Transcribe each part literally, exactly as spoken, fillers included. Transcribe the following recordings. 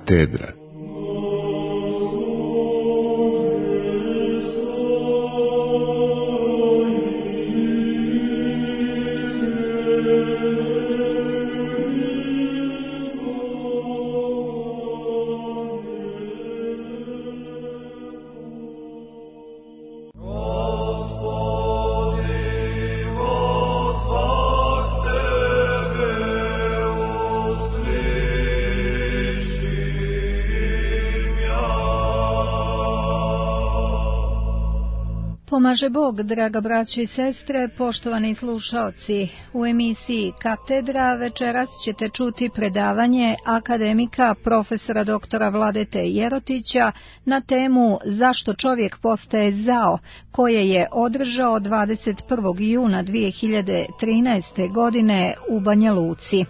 Katedra. Pomaže Bog, draga braćo i sestre, poštovani slušaoci. U emisiji Katedra večeras ćete čuti predavanje akademika profesora doktora Vladete Jerotića na temu Zašto čovjek postaje zao, koje je održao dvadeset prvog juna dvije hiljade trinaeste. godine u Banja Luci.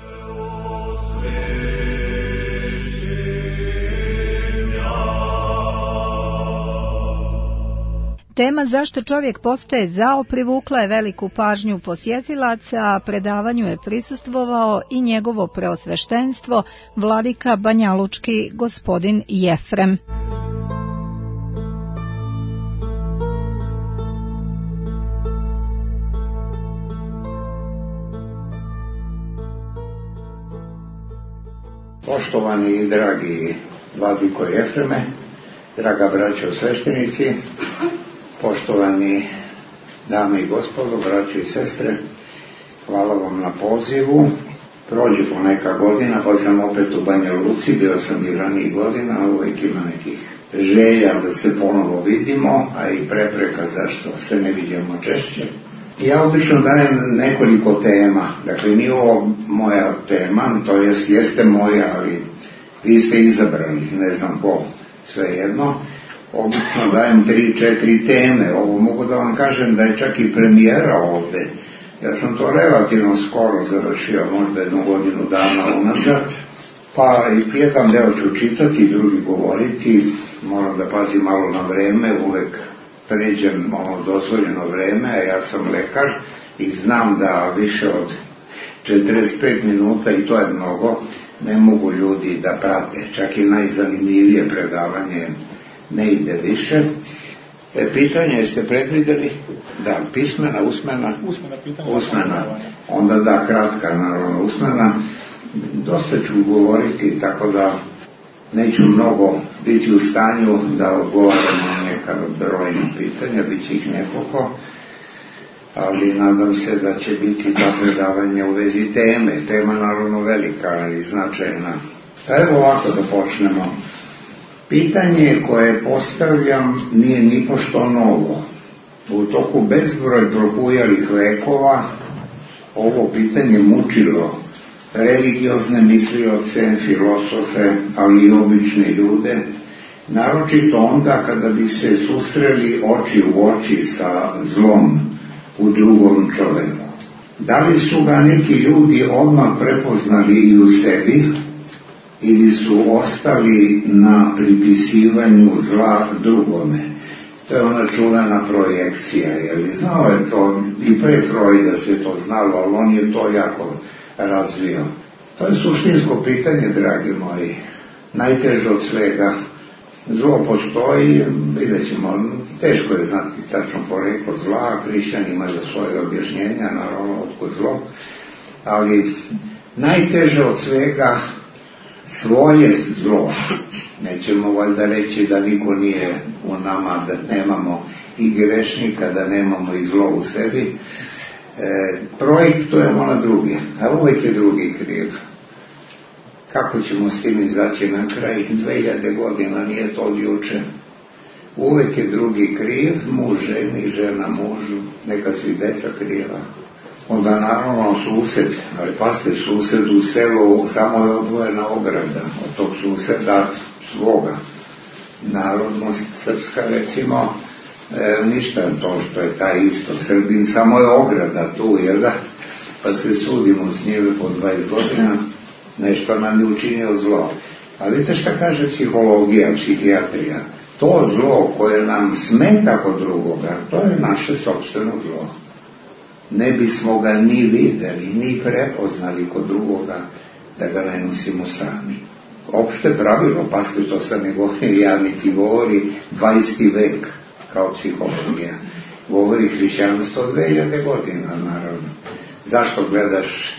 Tema zašto čovjek postaje zao privukla je veliku pažnju posjetilaca, a predavanju je prisustvovao i njegovo preosveštenstvo, vladika banjalučki gospodin Jefrem. Poštovani i dragi vladiko Jefreme, draga braćo sveštenici, poštovani dame i gospodo, braći i sestre, hvala vam na pozivu. Prođe po neka godina, pa sam opet u Banja Luci, bio sam i ranijih godina, uvijek ima nekih želja da se ponovo vidimo, a i prepreka zašto se ne vidimo češće. Ja obično dajem nekoliko tema, dakle nije ovo moja tema, to jest jeste moja, ali vi ste izabrali, ne znam ko, svejedno. Obično dajem tri, četiri teme. Ovo mogu da vam kažem da je čak i premijera ovde. Ja sam to relativno skoro završio, možda jednu godinu dana unazad. Pa i jedan deo ću čitati, drugi govoriti. Moram da pazim malo na vreme, uvek pređem ono dozvoljeno vreme, a ja sam lekar i znam da više od četrdeset pet minuta, i to je mnogo, ne mogu ljudi da prate. Čak i najzanimljivije predavanje ne ide više. E, pitanje jeste predvidjeli? Da, pismena, usmena? Usmena pitanja. Usmena. Onda da, kratka, naravno, usmena. Dosta ću govoriti, tako da neću mnogo biti u stanju da odgovaram na neka brojna pitanja, bit će ih nekoliko, ali nadam se da će biti ta predavanja u vezi teme. Tema naravno velika i značajna. Pa evo ovako da počnemo. Pitanje koje postavljam nije nipošto novo. U toku bezbroj prohujalih vekova ovo pitanje mučilo religiozne mislioce, filosofe, ali i obične ljude, naročito onda kada bi se susreli oči u oči sa zlom u drugom čoveku. Da li su ga neki ljudi odmah prepoznali i u sebi, ili su ostali na pripisivanju zla drugome? To je ona čuvena projekcija, jer znao je to, i pre Freuda se to znalo, ali on je to jako razvio. To je suštinsko pitanje, dragi moji, najteže od svega. Zlo postoji, vidjet ćemo, teško je znati tačno poreklo zla, hrišćani imaju svoje objašnjenja, naravno otkud zlo, ali najteže od svega svoje zlo. Nećemo valjda reći da niko nije u nama, da nemamo i grešnika, da nemamo i zlo u sebi. E, projektujemo na drugi, a uvijek je drugi kriv. Kako ćemo s tim izaći na kraj? dve hiljade godina, nije to od juče. Uvijek je drugi kriv, muž ženi, žena mužu, neka su i deca kriva. Onda naravno sused, ali pasite, sused u selu samo je odvojena ograda od tog suseda svoga. Narodnost srpska, recimo, e, ništa to što je taj isto Srbin, samo je ograda tu, jel da? Pa se sudimo s njime po dvadeset godina, nešto nam je učinio zlo. Ali vidite šta kaže psihologija, psihijatrija. To zlo koje nam smeta kod drugoga, to je naše sopstveno zlo. Ne bismo ga ni videli, ni prepoznali kod drugoga, da ga ne nosimo sami. opšte pravilo, pa ste to sad ne govori, ja niti govori dvadeset vek kao psihologija. Govori hrišćanstvo dve hiljade godina, naravno. Zašto gledaš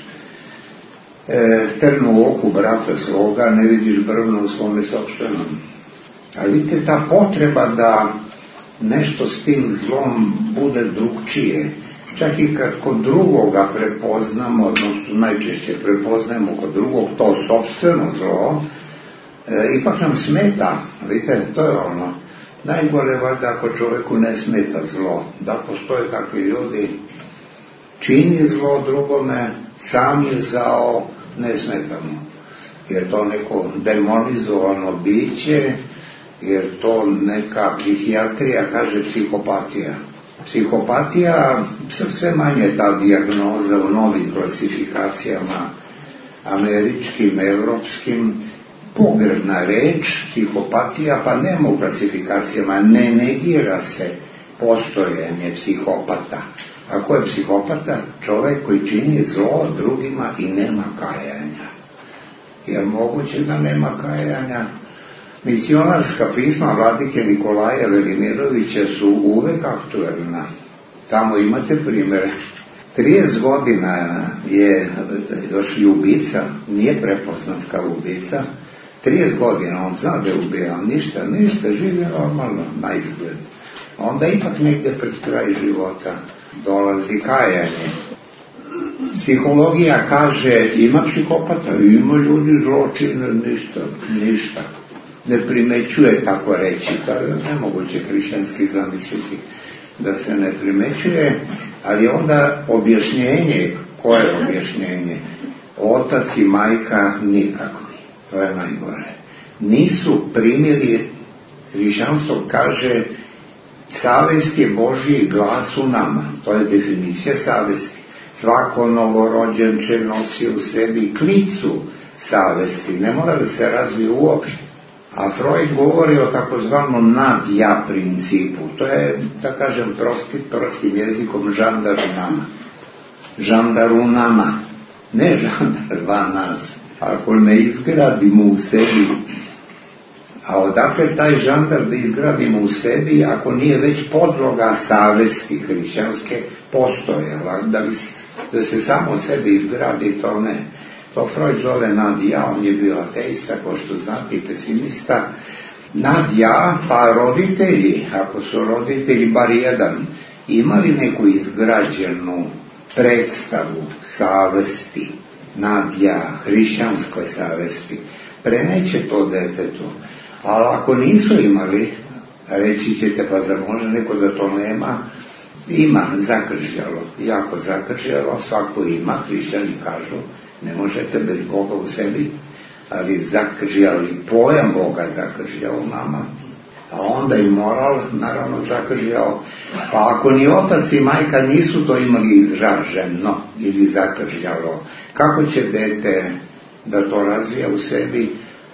e, trnu u oku brata svoga, ne vidiš brvno u svome sopstvenom? Ali vidite, ta potreba da nešto s tim zlom bude drugčije, čak i kad kod drugoga prepoznamo, odnosno najčešće prepoznajemo kod drugog to sopstveno zlo, e, ipak nam smeta. Vidite, to je ono najgore, valjda, ako čovjeku ne smeta zlo. Da postoje takvi ljudi, čini zlo drugome, sam je zao, ne smeta mu. Jer to neko demonizovano biće, jer to neka psihijatrija kaže psihopatija. Psihopatija, sve manje ta dijagnoza u novim klasifikacijama, američkim, evropskim, pogrebna reč, psihopatija, pa nema u klasifikacijama, ne negira se postojanje psihopata. A ko je psihopata? Čovjek koji čini zlo drugima i nema kajanja. Jer moguće da nema kajanja? Misionarska pisma vladike Nikolaja Velimirovića su uvek aktuelna. Tamo imate primjere. trideset godina je još i ubica, nije prepoznat kao ubica. trideset godina, on zna da je ubijao, ništa, ništa, živi normalno, na izgled. Onda ipak negdje pred kraj života dolazi kajanje. Psihologija kaže, ima psihopata, ima ljudi zločine, ništa, ništa. Ne primećuje, tako reći, to je nemoguće hrišćanski zamisliti da se ne primećuje, ali onda objašnjenje, koje je objašnjenje? Otac i majka nikakvi, to je najgore. Nisu primili, hrišćanstvo kaže, savest je Božji glas u nama, to je definicija savesti. Svako novorođenče nosi u sebi klicu savesti, ne mora da se razvije uopšte. A Freud govori o takozvanom nad-ja principu. To je, da kažem, prosti, prostim jezikom žandarunama. Žandarunama. Ne žandar van nas. Ako ne izgradimo u sebi, a odakle taj žandar da izgradimo u sebi, ako nije već podloga savesti hrišćanske postoje, da, bi, da se samo od sebe izgradi, to ne. To Freud zove nad-ja, on je bio ateista, ko što znate, i pesimista. Nad-ja, pa roditelji, ako su roditelji bar jedan, imali neku izgrađenu predstavu savesti, nad-ja, hrišćanskoj savesti, preneće to detetu. Ali ako nisu imali, reći ćete, pa zar može neko da to nema? Ima, zakržljalo, jako zakržljalo, svako ima, hrišćani kažu, ne možete bez Boga u sebi, ali zakržljali, pojam Boga zakržljao u nama, a onda i moral naravno zakržljao. Pa ako ni otac i majka nisu to imali izraženo ili zakržljalo, kako će dete da to razvija u sebi?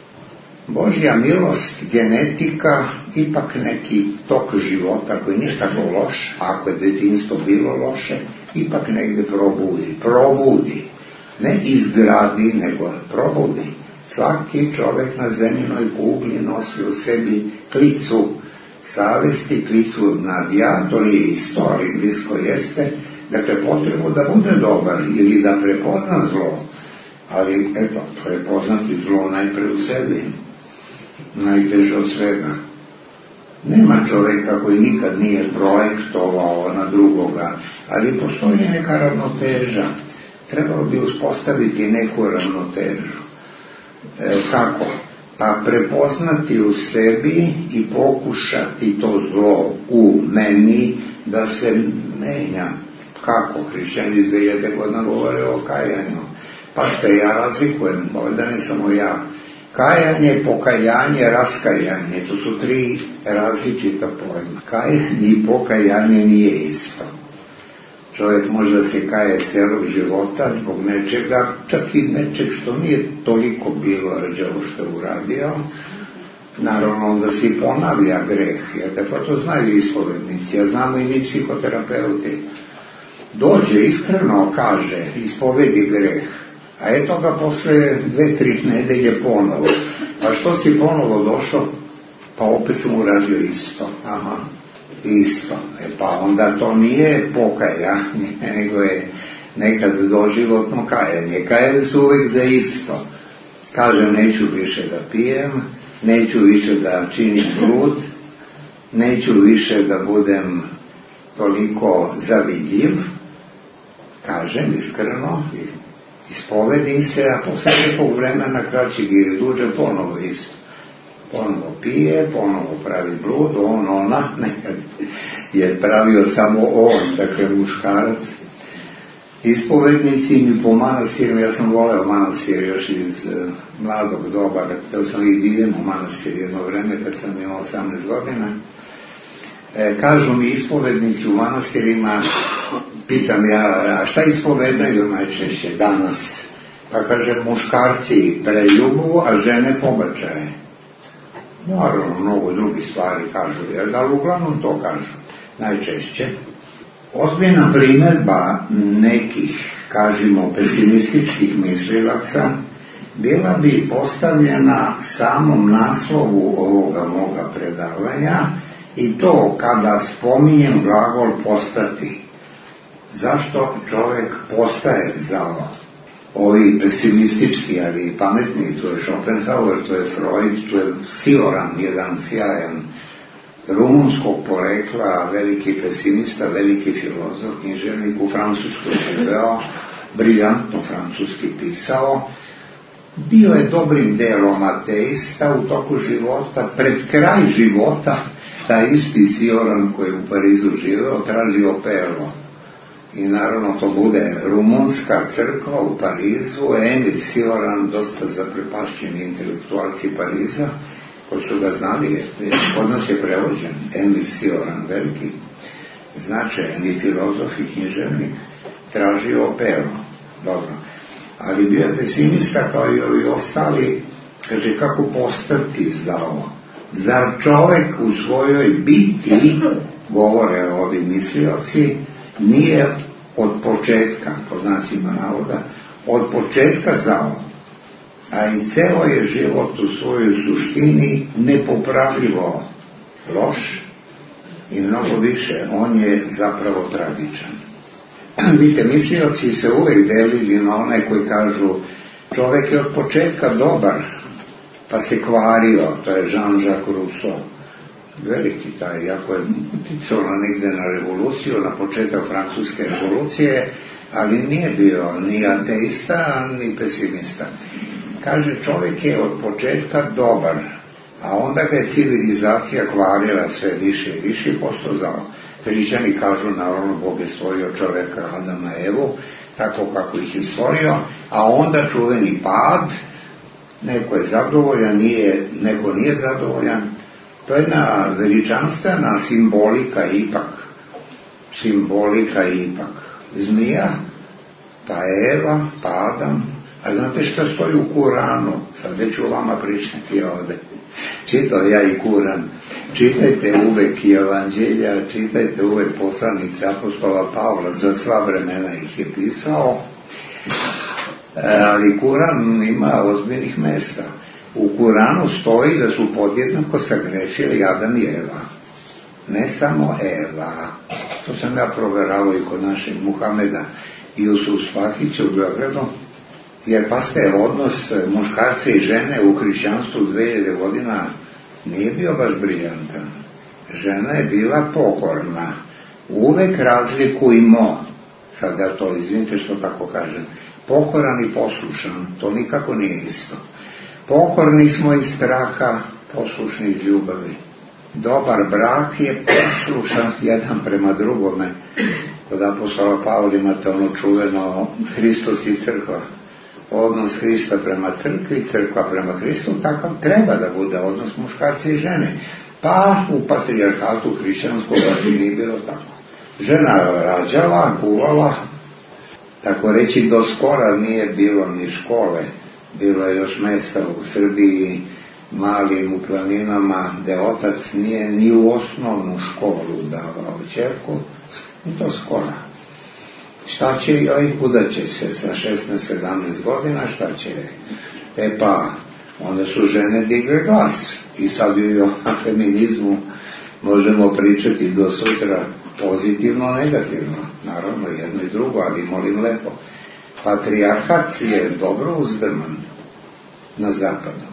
Božja milost, genetika, ipak neki tok života koji nije tako loš, ako je detinjstvo bilo loše, ipak negdje probudi, probudi. Ne izgradi, nego probudi. Svaki čovjek na zemljinoj kugli nosi u sebi klicu savesti, klicu nad-ja, to nije isto, ali blisko jeste, dakle potrebu da bude dobar ili da prepozna zlo, ali eto, prepoznati zlo najpre u sebi, najteže od svega. Nema čovjeka koji nikad nije projektovao na drugoga, ali postoji neka ravnoteža. Trebalo bi uspostaviti neku ravnotežu. E, kako? Pa prepoznati u sebi i pokušati to zlo u meni da se menja. Kako? Hrišćani iz dve hiljade godina govore o kajanju. Pa ste, ja razlikujem, ovdje ne samo ja. Kajanje, pokajanje, raskajanje, to su tri različita pojma. Kajanje i pokajanje nije isto. Čovjek može da se kaje celog života zbog nečega, čak i nečeg što nije toliko bilo rđavo što je uradio. Naravno, onda se i ponavlja greh, jer te to znaju ispovednici, a znamo i mi psihoterapeuti. Dođe, iskreno kaže, ispovedi greh, a eto ga posle dve, tri nedelje ponovo. Pa što si ponovo došao? Pa opet sam uradio isto. Aha, isto. E pa onda to nije pokajanje, nego je nekad doživotno kajanje. Kajanje su uvijek za isto. Kažem, neću više da pijem, neću više da činim blud, neću više da budem toliko zavidljiv, kažem iskreno, ispovedim se, a posle nekog vremena kraćeg ili duže ponovo isto. Ponovo pije, ponovo pravi blud, on, ona, nekad je pravio samo on, dakle muškarac. Ispovednici mi po manastirima, ja sam voleo manastir još iz uh, mladog doba, htio sam i idem u manastir jedno vreme kad sam imao osamnaest godina. E, kažu mi ispovednici u manastirima, pitam ja, a šta ispovedaju najčešće danas? Pa kaže, muškarci preljubu, a žene pobačaje. Naravno, mnogo drugih stvari kažu, jer ali uglavnom to kažu, najčešće. Ozbiljna primjedba nekih, kažemo, pesimističkih mislilaca bila bi postavljena samom naslovu ovoga moga predavanja i to kada spominjem glagol postati. Zašto čovjek postaje zao? Ovi pesimistički, ali i pametni, to je Schopenhauer, to je Freud, to je Sioran, jedan sjajan rumunskog porekla, veliki pesimista, veliki filozof, književnik, u Francuskoj živeo, briljantno francuski pisao, bio je dobrim delom ateista u toku života, pred kraj života, taj isti Sioran koji je u Parizu živeo, tražio perlo. I naravno to bude rumunska crkva u Parizu, Emil Sioran, dosta zaprepašćeni intelektualci Pariza, koji su ga znali, kod nas je prevođen, Emil Sioran, veliki, značajni filozof i književnik, tražio perlo, dobro. Ali bio je pesimista kao i ovi ostali, kaže, kako postati zao? Zar čovek u svojoj biti, govore ovi mislioci, nije od početka, po znacima navoda, od početka zao, a i ceo je život u svojoj suštini nepopravljivo loš i mnogo više, on je zapravo tragičan. Vidite, mislioci se uvijek delili na one koji kažu čovek je od početka dobar, pa se kvario, to je Jean-Jacques Rousseau. Veliki taj, jako je uticao negde na revoluciju, na početak francuske revolucije, ali nije bio ni ateista, ni pesimista. Kaže, čovjek je od početka dobar, a onda ga je civilizacija kvarila sve više i više i postao zao. Hrišćani kažu, naravno, Bog je stvorio čovjeka, Adama, Evu, tako kako ih je stvorio, a onda čuveni pad, neko je zadovoljan, nije, neko nije zadovoljan. To je jedna veličanstvena simbolika ipak, simbolika ipak. Zmija, pa Eva, pa Adam, a znate što stoji u Kuranu? Sad već ću vama pričati ovde. Čitao ja i Kuran. Čitajte uvek i evanđelja, čitajte uvek poslanice apostola Pavla, za sva vremena ih je pisao. Ali Kuran ima ozbiljnih mesta. U Kuranu stoji da su podjednako sagrešili Adam i Eva. Ne samo Eva. To sam ja proveravao i kod našeg Muhameda Jusuf Svahića u Beogradu. Jer pa ste, odnos muškarca i žene u hrišćanstvu dve hiljade godina nije bio baš briljantan. Žena je bila pokorna. Uvek razlikujmo, sad ja to izvinite što tako kažem, pokoran i poslušan, to nikako nije isto. Pokorni smo iz straha, poslušni iz ljubavi. Dobar brak je poslušan jedan prema drugome. Kod apostola Pavla imate ono čuveno Hristos i crkva. Odnos Hrista prema crkvi, crkva prema Hristu, takav treba da bude odnos muškarci i žene. Pa u patrijarhatu hrišćanskog nije bilo tako. Žena rađala, kuvala, tako reći do skora nije bilo ni škole. Bilo je još mesta u Srbiji, malim u planinama, gde otac nije ni u osnovnu školu davao ćerku, do skora. Šta će joj, kuda će se sa šesnaest sedamnaest godina, šta će? E pa, onda su žene digle glas. I sad i o feminizmu možemo pričati do sutra pozitivno, negativno. Naravno, jedno i drugo, ali molim lepo. Patrijarhat je dobro uzdrman na zapadu.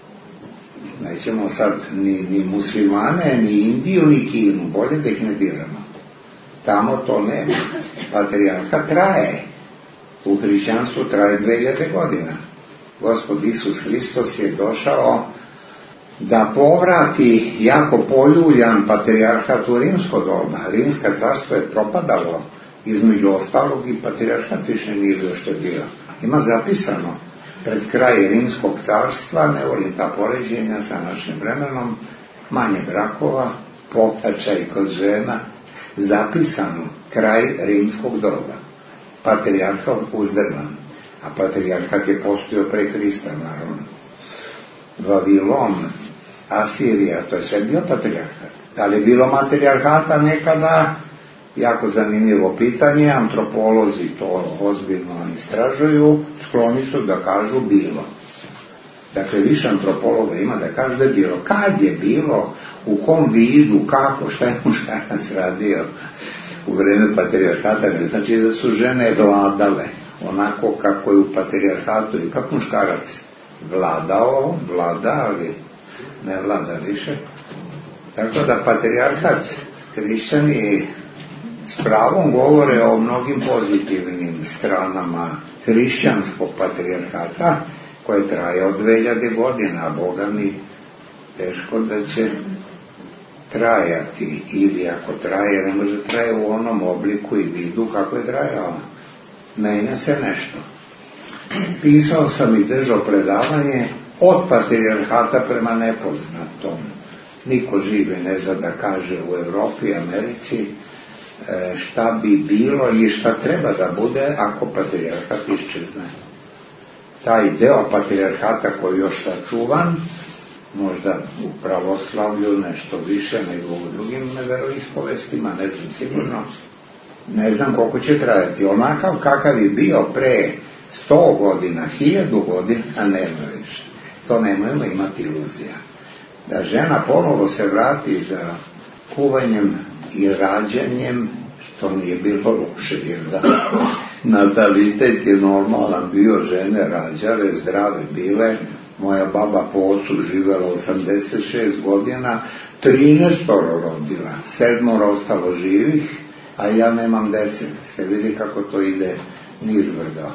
Nećemo sad ni, ni muslimane, ni Indiju, ni Kinu, bolje da ih ne diramo. Tamo to nema. Patrijarhat traje. U hrišćanstvu traje dve hiljade godina. Gospod Isus Hristos je došao da povrati jako poljuljan patrijarhat u rimsko doba. Rimsko carstvo je propadalo, između ostalog i patrijarhat više nije bio što je bio. Ima zapisano pred kraj rimskog carstva, ne volim ta poređenja sa našim vremenom, manje brakova, pobačaj kod žena, zapisano kraj rimskog doba. Patrijarhat uzdrman, a patrijarhat je postojao pre Hrista, naravno. Vavilon, Asirija, to je sve bio patrijarhat. Da li je bilo matrijarhata nekada? Jako zanimljivo pitanje, antropolozi to ozbiljno istražuju, skloni su da kažu bilo. Dakle, više antropologa ima da kaže da je bilo. Kad je bilo, u kom vidu, kako, šta je muškarac radio u vreme patrijarhata, ne znači da su žene vladale onako kako je u patrijarhatu, ipak muškarac vladao, vlada, ali ne vlada više. Tako da patrijarhat, hrišćani s pravom govore o mnogim pozitivnim stranama hrišćanskog patrijarhata, koje traje od dve hiljade godina, a Boga mi teško da će trajati, ili ako traje, ne može traje u onom obliku i vidu kako je trajala. Menja se nešto. Pisao sam i držao predavanje od patrijarhata prema nepoznatom. Niko živi ne zna da kaže u Evropi i Americi šta bi bilo i šta treba da bude ako patrijarhat iščezne. Taj deo patrijarhata koji je još sačuvan, možda u pravoslavlju nešto više nego u drugim veroispovestima, ne znam sigurno, ne znam koliko će trajati. Onakav kakav je bio pre sto godina, hiljadu godina, nema više. To nemojmo imati iluzija. Da žena ponovo se vrati za kuvanjem i rađanjem, što nije bilo loše, jer da natalitet je normalan bio, žene rađale, zdrave bile. Moja baba po ocu živela osamdeset šest godina, trinaestoro rodila, sedmoro ostalo živih, a ja nemam dece. Ste vidi kako to ide nizbrdo.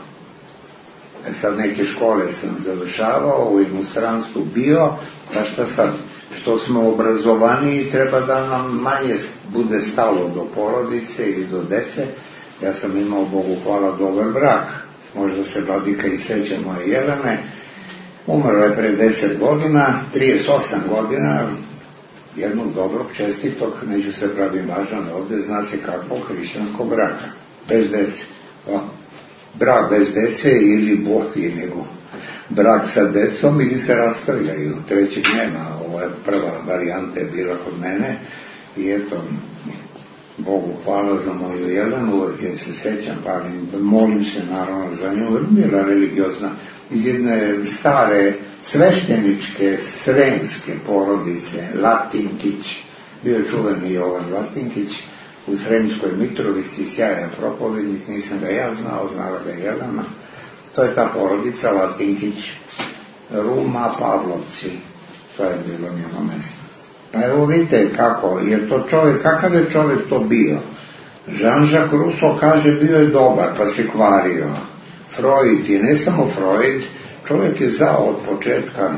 E sad neke škole sam završavao, u inostranstvu bio, pa šta sad? Što smo obrazovaniji, treba da nam manje bude stalo do porodice ili do dece. Ja sam imao, Bogu hvala, dobar brak. Možda se vladika i seća moje Jelene. Umrla je pre deset godina, trideset osam godina, jednog dobrog, čestitog, neću se pravim važan ovde, zna se kakvog hrišćanskog braka, bez dece. O, brak bez dece ili bohi, nego brak sa decom ili se rastavljaju, trećeg nema. Ovo je prva varijanta je bila kod mene i eto, Bogu hvala za moju Jelenu, jer se sećam, pa molim se naravno za nju, bila religiozna, iz jedne stare svešteničke sremske porodice, Latinkić, bio čuveni Jovan Latinkić, u Sremskoj Mitrovici, sjajan propovednik, nisam ga ja znao, znala ga Jelena. To je ta porodica Latinkić, Ruma, Pavlovci, to je bilo njeno mesto. Pa evo vidite kako, jer to čovjek, kakav je čovjek to bio? Jean-Jacques Rousseau kaže bio je dobar, pa se kvario. Freud je, ne samo Freud, čovjek je zao od početka.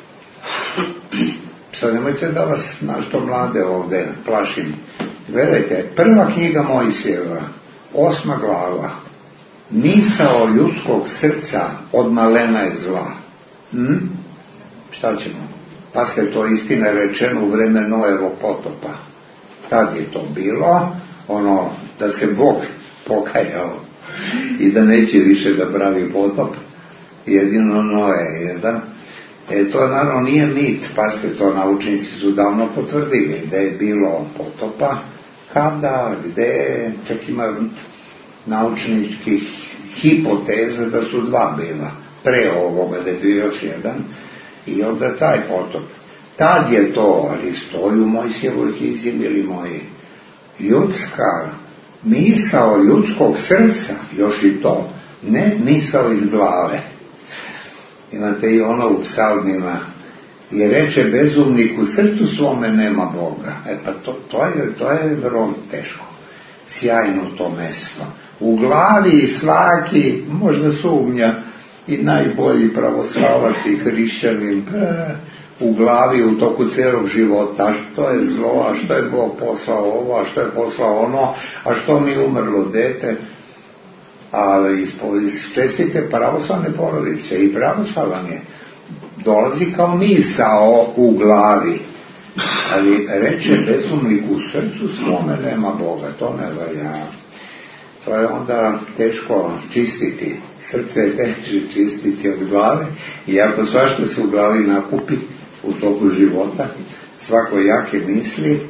Sad nemojte da vas našto mlade ovde plašim. Gledajte, prva knjiga Mojsijeva, osma glava, misao ljudskog srca od malena je zla. Hm? Šta ćemo? Pa se to istina rečeno u vreme Noevog potopa. Tad je to bilo, ono, da se Bog pokajao i da neće više da pravi potop, jedino Noe jedan. E, to naravno nije mit, pa ste to naučnici su davno potvrdili, da je bilo potopa, kada, gde, čak ima naučničkih hipoteza da su dva bila, pre ovoga da je bio još jedan, I onda taj potop. Tad je to, ali stoji u Mojsijevoj knjizi, bili moji, ljudska misao ljudskog srca, još i to, ne misao iz glave. Imate i ono u psalmima, i reče bezumnik u srcu svome nema Boga. E pa to, to je, to je vrlo teško. Sjajno to mesto. U glavi svaki možda sumnja i najbolji pravoslavac i hrišćanin u glavi u toku cijelog života, što je zlo, a što je Bog poslao ovo, a što je poslao ono, a što mi umrlo dete. Ali iz čestite pravoslavne porodice i pravoslavan je dolazi kao misao u glavi, ali reče bezumnik u srcu svome nema Boga, to ne valja. To je onda teško čistiti, srce je teže čistiti od glave, i ako svašta se u glavi nakupi u toku života, svako jake misli,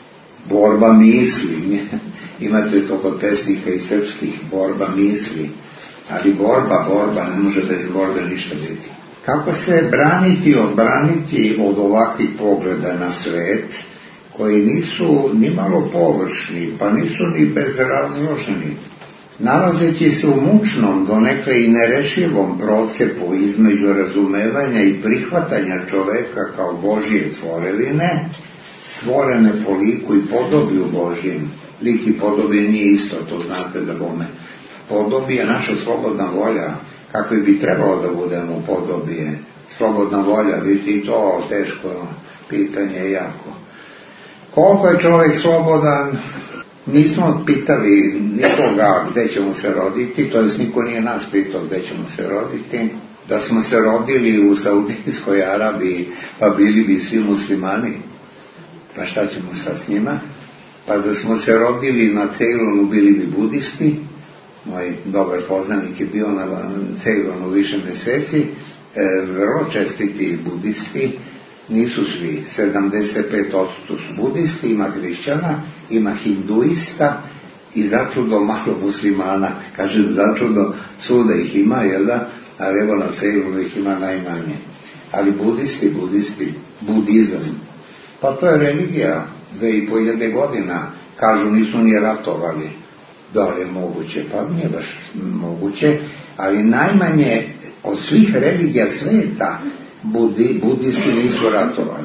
borba misli, imate to kod pesnika i srpskih, borba misli, ali borba, borba, ne može bez borbe ništa biti. Kako se braniti, odbraniti od ovakvih pogleda na svet, koji nisu ni malo površni, pa nisu ni bezrazložni, nalazeći se u mučnom, donekle i nerešivom procepu između razumevanja i prihvatanja čoveka kao Božje tvorevine, stvorene po liku i podobiju Božjem. Lik i podobje nije isto, to znate da bome. Podobije je naša slobodna volja, kakvi bi trebalo da budemo u podobije. Slobodna volja, biti i to teško pitanje jako. Koliko je čovjek slobodan? Nismo pitali nikoga gdje ćemo se roditi, to jest niko nije nas pitao gdje ćemo se roditi. Da smo se rodili u Saudijskoj Arabiji, pa bili bi svi muslimani, pa šta ćemo sad s njima? Pa da smo se rodili na Ceylonu, bili bi budisti. Moj dobar poznanik je bio na Ceylonu više mjeseci, e, vrlo čestiti budisti. Nisu svi, sedamdeset pet posto su budisti, ima hrišćana, ima hinduista i začudo malo muslimana. Kažem začudo, svuda ih ima, jel da? Ali evo na Ceylonu ih ima najmanje. Ali budisti, budisti, budizam, pa to je religija, dve i po hiljade godina, kažu nisu ni ratovali. Da li je moguće? Pa nije baš moguće, ali najmanje od svih religija sveta Budi, budisti nisu ratovali.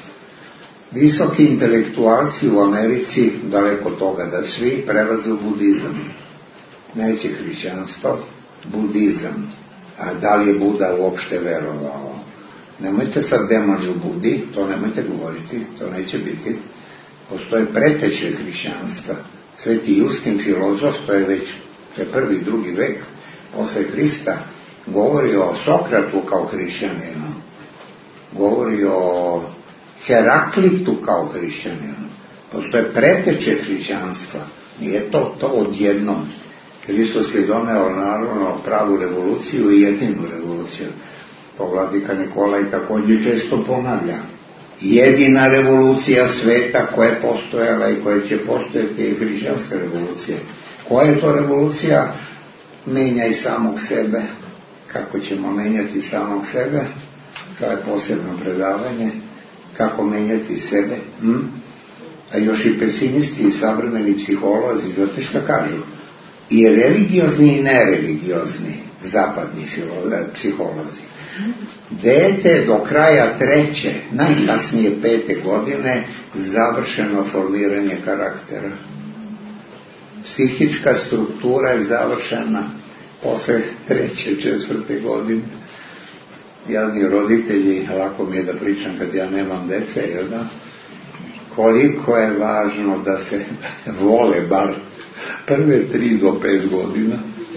Visoki intelektualci u Americi, daleko toga da svi, prelaze u budizam. Neće hrišćanstvo, budizam. A da li je Buda uopšte verovao? Nemojte sad demoni u Budi, to nemojte govoriti, to neće biti. Postoje preteče hrišćanstva. Sveti Justin, filozof, to je već to je prvi, drugi vek posle Hrista, govori o Sokratu kao hrišćaninu, govori o Heraklitu kao hrišćaninu. Postoje preteče hrišćanstva, nije to to odjednom. Hristos je doneo naravno pravu revoluciju i jedinu revoluciju. To vladika Nikolaj također često ponavlja. Jedina revolucija sveta koja je postojala i koja će postojati je hrišćanska revolucija. Koja je to revolucija? Menjaj samog sebe. Kako ćemo menjati samog sebe? To je posebno predavanje. Kako menjati sebe? Hm? A još i pesimisti i savremeni psiholozi, znate šta kažu? I religiozni i nereligiozni zapadni psiholozi. Dete do kraja treće, najkasnije pete godine, završeno formiranje karaktera. Psihička struktura je završena posle treće, četvrte godine. Jadni roditelji, lako mi je da pričam kad ja nemam dece, jel da? Koliko je važno da se vole bar prve tri do pet godina.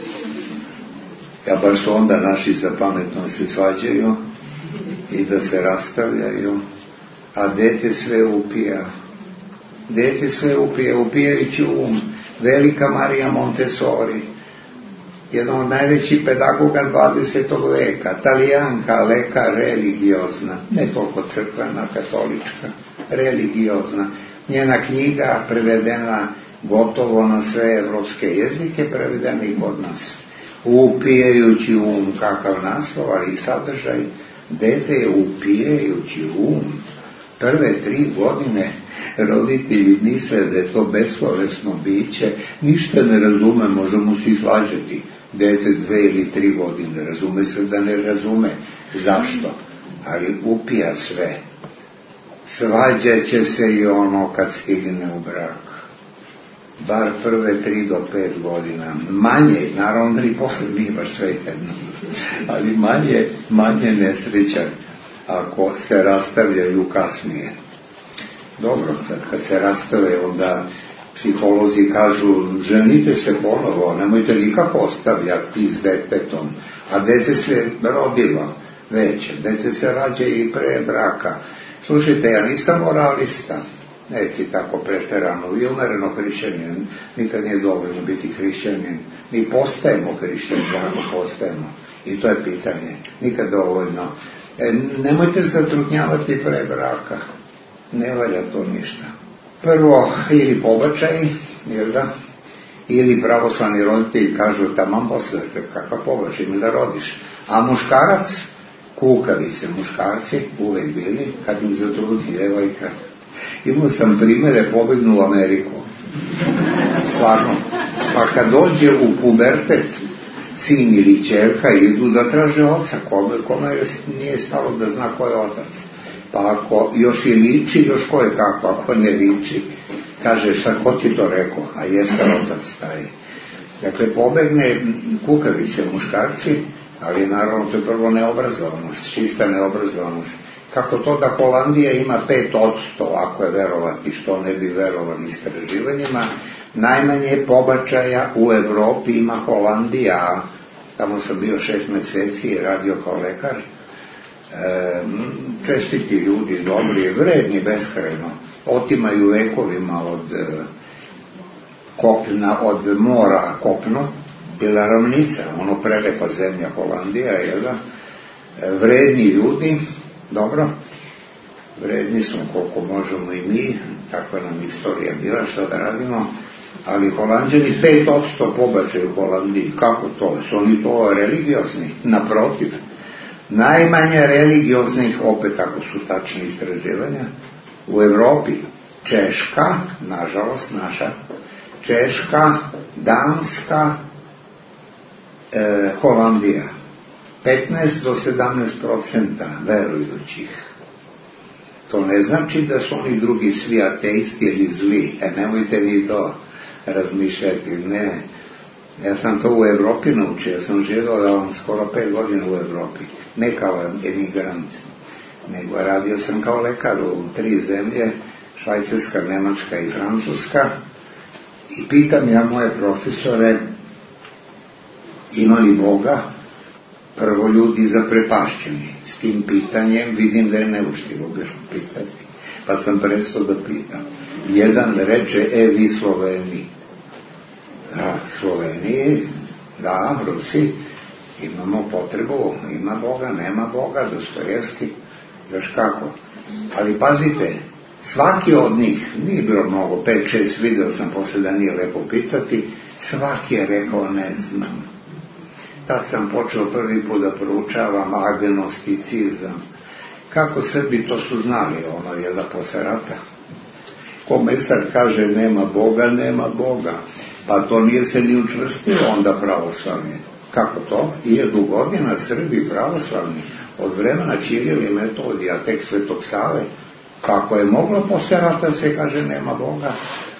Ja bar su onda naši za pametno se svađaju i da se rastavljaju, a dete sve upija. Dete sve upija, upijajući um. Velika Marija Montessori, jedan od najvećih pedagoga dvadesetog veka, Talijanka, leka, religiozna, ne toliko crkvena, katolička, religiozna. Njena knjiga prevedena gotovo na sve evropske jezike, prevedena i kod nas. Upijajući um, kakav naslov, ali i sadržaj, Dete je upijajući um. Prve tri godine roditelji misle da je to bespovesno biće, ništa ne razume, možemo se svađati. Dete dve ili tri godine razume se da ne razume zašto, ali upija sve. Svađat će se i ono kad stigne u brak. Bar prve tri do pet godina. Manje, naravno i posle nije baš sve jedno, ali manje, manje nesreća ako se rastavljaju kasnije. Dobro, kad se rastave, onda psiholozi kažu, ženite se ponovo, nemojte nikako ostavljati s detetom, a dete se rodilo već, dete se rađa i pre braka. Slušajte, ja nisam moralista, neki tako preterano i umereno hrišćanin, nikad nije dovoljno biti hrišćanin, mi postajemo hrišćanin, ako postajemo, i to je pitanje, nikad dovoljno. E, nemojte zatrudnjavati pre braka, ne valja to ništa. Prvo, ili pobačaj, jel da, ili pravoslavni roditelji kažu, taman posle, kakav pobačaj, mi da rodiš, a muškarac, kukavice, muškarci uvek bili, kad im zatrudni devojka. Imao sam primere, pobegnu u Ameriku, stvarno, pa kad dođe u pubertet, sin ili ćerka idu da traže oca, kome, kome nije stalo da zna ko je otac. Pa ako još i liči, još ko je kako, ako ne liči, kaže šta, ko ti to rekao, a jeste otac taj. Dakle, pobegne kukavice muškarci, ali naravno to je prvo neobrazovanost, čista neobrazovanost. Kako to da Holandija ima pet odsto, ako je verovati, što ne bi verovali istraživanjima, najmanje pobačaja u Evropi ima Holandija. Tamo sam bio šest meseci i radio kao lekar. E, čestiti ljudi, dobri, vredni beskrajno, otimaju vekovima od e, kopna, od mora kopno, bila ravnica, ono prelepa zemlja Holandija, jel da? E, vredni ljudi, dobro, vredni smo koliko možemo i mi, takva nam istorija bila, što da radimo, ali Holanđani pet odsto pobačaju u Holandiji. Kako to? Su oni to religiozni? Naprotiv. Najmanje religioznih, opet ako su tačne istraživanja, u Evropi. Češka, nažalost naša, Češka, Danska, e, Holandija. petnaest do sedamnaest procenta verujućih. To ne znači da su oni drugi svi ateisti ili zli. E, nemojte ni to razmišljati, ne. Ja sam to u Evropi naučio, ja sam živio skoro pet godina u Evropi, ne kao emigrant, nego radio sam kao lekar u tri zemlje, Švajcarska, Nemačka i Francuska, i pitam ja moje profesore, ima li Boga? Prvo ljudi zaprepašćeni s tim pitanjem, vidim da je neuštivo bilo pitati, pa sam prestao da pitam. Jedan reče, e vi Sloveni. Da, Sloveniji, da, Rusi, imamo potrebu, ima Boga, nema Boga, Dostojevski, još kako. Ali pazite, svaki od njih, nije bilo mnogo, pet, šest, video sam posle da nije lepo pitati, svaki je rekao ne znam. Tad sam počeo prvi put da proučavam agnosticizam. Kako Srbi to su znali, ono je da posle rata. Ko mesar kaže nema Boga, nema Boga. Pa to nije se ni učvrstilo onda pravoslavlje. Kako to? Hiljadu godina Srbi pravoslavni, od vremena Ćiril i Metodija, tek Svetog Save. Kako je moglo posle rata se kaže nema Boga?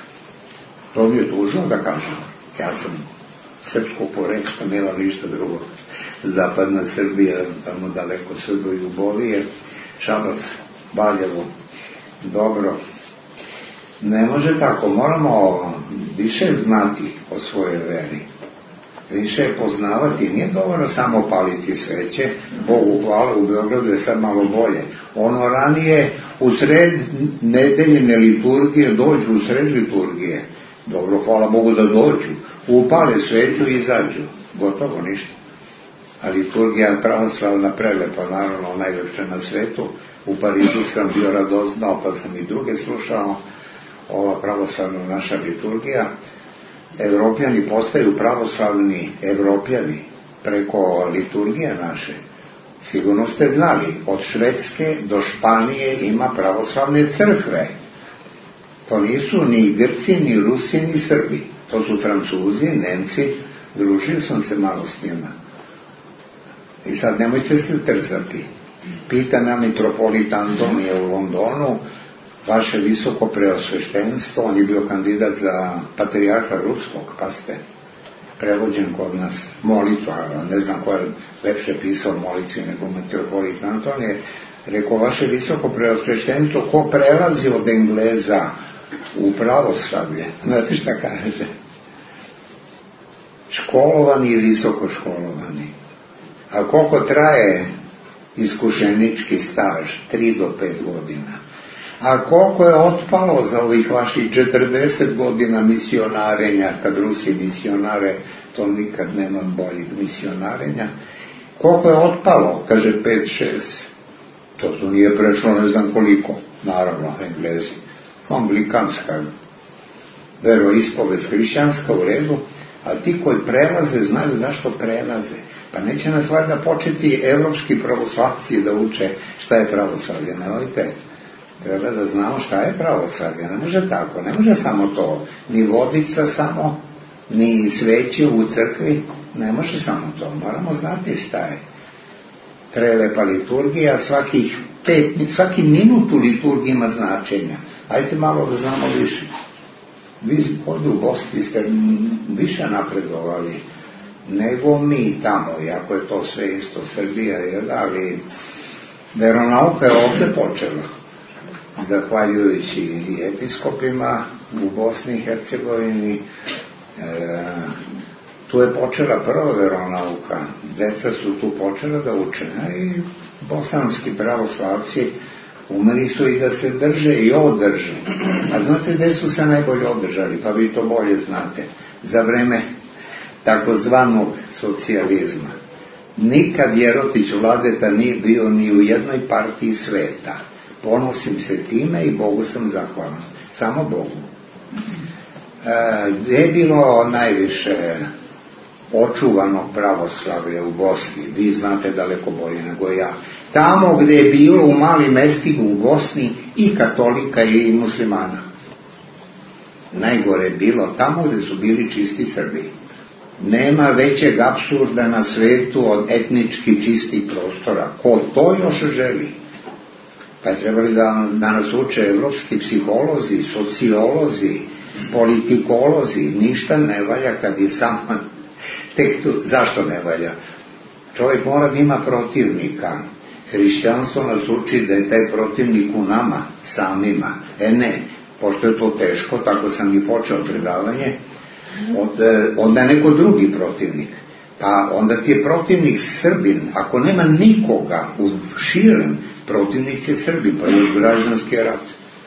To mi je tužno da kažem. Ja sam srpsko porekla, nema ništa drugo. Zapadna Srbija, tamo daleko sve do Ljubovije, Šabac, Valjevo, dobro. Ne može tako, moramo više znati o svojoj veri, više poznavati, nije dovoljno samo paliti sveće, Bogu hvala, u Beogradu je sad malo bolje. Ono ranije, u sred nedeljne liturgije, dođu u sred liturgije, dobro, hvala Bogu da dođu, upale sveću i izađu, gotovo ništa. A liturgija pravoslavna prelepa, naravno najlepša na svetu, u Parizu sam bio radoznao, pa sam i druge slušao, ova pravoslavna naša liturgija. Evropljani postaju pravoslavni Evropljani preko liturgije naše. Sigurno ste znali, od Švedske do Španije ima pravoslavne crkve. To nisu ni Grci, ni Rusi, ni Srbi. To su Francuzi, Nemci, družio sam se malo s njima. I sad nemojte se trzati. Pita na mitropolit Antonije u Londonu, vaše visoko preosveštenstvo, on je bio kandidat za patrijarha ruskog, pa ste prevođen kod nas molitva, ne znam ko je lepše pisao molitvi nego mitropolit Antonije, rekao, vaše visoko preosveštenstvo, ko prelazi od Engleza u pravoslavlje, znate šta kaže? Školovani i visoko školovani. A koliko traje iskušenički staž? Tri do pet godina. A koliko je otpalo za ovih vaših četrdeset godina misionarenja, kad Rusi misionare, to nikad nemam boljeg misionarenja, koliko je otpalo? Kaže pet šest. To tu nije prešlo ne znam koliko, naravno Englezi. Anglikanska veroispovest hrišćanska u redu, a ti koji prelaze znaju zašto prelaze. Pa neće nas valjda početi evropski pravoslavci da uče šta je pravoslavlje, nemojte. Treba da znamo šta je pravoslavlje, ne može tako, ne može samo to, ni vodica samo, ni sveće u crkvi, ne može samo to, moramo znati šta je. Prelepa liturgija, svakih pet, svaki minut u liturgiji ima značenja. Ajde malo da znamo više. Vi ovdje u Bosni ste više napredovali nego mi tamo, iako je to sve isto Srbija, ali veronauka je ovdje počela. Zahvaljujući i episkopima u Bosni i Hercegovini, e, tu je počela prva veronauka, deca su tu počela da uče, i bosanski pravoslavci umeli su i da se drže i održe. A znate gde su se najbolje održali, pa vi to bolje znate, za vreme takozvanog socijalizma. Nikad Jerotić Vladeta nije bio ni u jednoj partiji sveta. Ponosim se time i Bogu sam zahvalan. Samo Bogu. E, gdje je bilo najviše očuvanog pravoslavlja u Bosni? Vi znate daleko bolje nego ja. Tamo gdje je bilo u malim mestima u Bosni i katolika i muslimana. Najgore je bilo tamo gdje su bili čisti Srbi. Nema većeg apsurda na svetu od etnički čistih prostora. Ko to još želi? Pa je trebali da, da nas uče evropski psiholozi, sociolozi, politikolozi. Ništa ne valja kad je samo tek tu. Zašto ne valja? Čovjek mora da ima protivnika. Hrišćanstvo nas uči da je taj protivnik u nama samima. E ne, pošto je to teško, tako sam i počeo predavanje, onda je neko drugi protivnik. Pa onda ti je protivnik Srbin. Ako nema nikoga u širem, protivnik je Srbin, pa još građanski rat.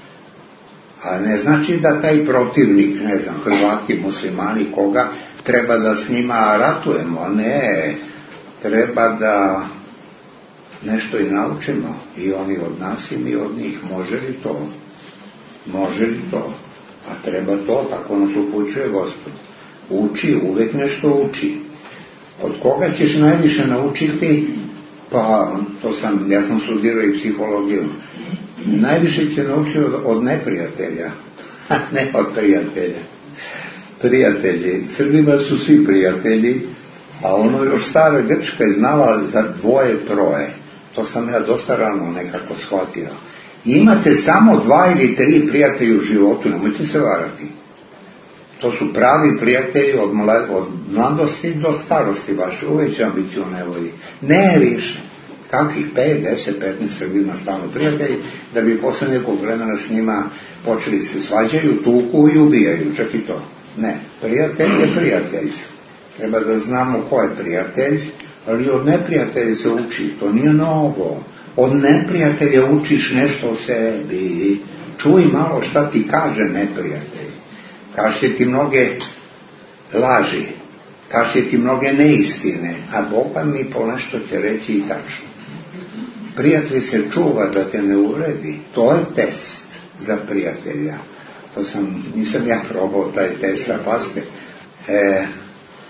A ne znači da taj protivnik, ne znam, Hrvati, muslimani, koga, treba da s njima ratujemo. Ne, treba da nešto i naučimo. I oni od nas i mi od njih. Može li to? Može li to? A treba to, tako nas upućuje Gospod. Uči, uvek nešto uči. Od koga ćeš najviše naučiti? Pa, to sam, ja sam studirao i psihologiju. Najviše će naučiti od, od neprijatelja. Ne od prijatelja. Prijatelji. Srbima su svi prijatelji, a ono još stara Grčka je znala za dvoje, troje. To sam ja dosta rano nekako shvatio. Imate samo dva ili tri prijatelja u životu, nemojte se varati. To su pravi prijatelji od, mla, od mladosti do starosti vaše. Uvijek će vam biti u nevolji. Ne više. Kakvih pet, deset, petnaest Srbima stalno prijatelji, da bi posle nekog vremena s njima počeli se svađaju, tuku i ubijaju. Čak i to. Ne. Prijatelj je prijatelj. Treba da znamo ko je prijatelj, ali od neprijatelja se uči. To nije novo. Od neprijatelja učiš nešto o sebi. Čuj malo šta ti kaže neprijatelj. Kaže ti mnoge laži, kaže ti mnoge neistine, a Boga mi po nešto će reći i tačno. Prijatelj se čuva da te ne uvredi. To je test za prijatelja. To sam, nisam ja probao taj test, a pazite. E,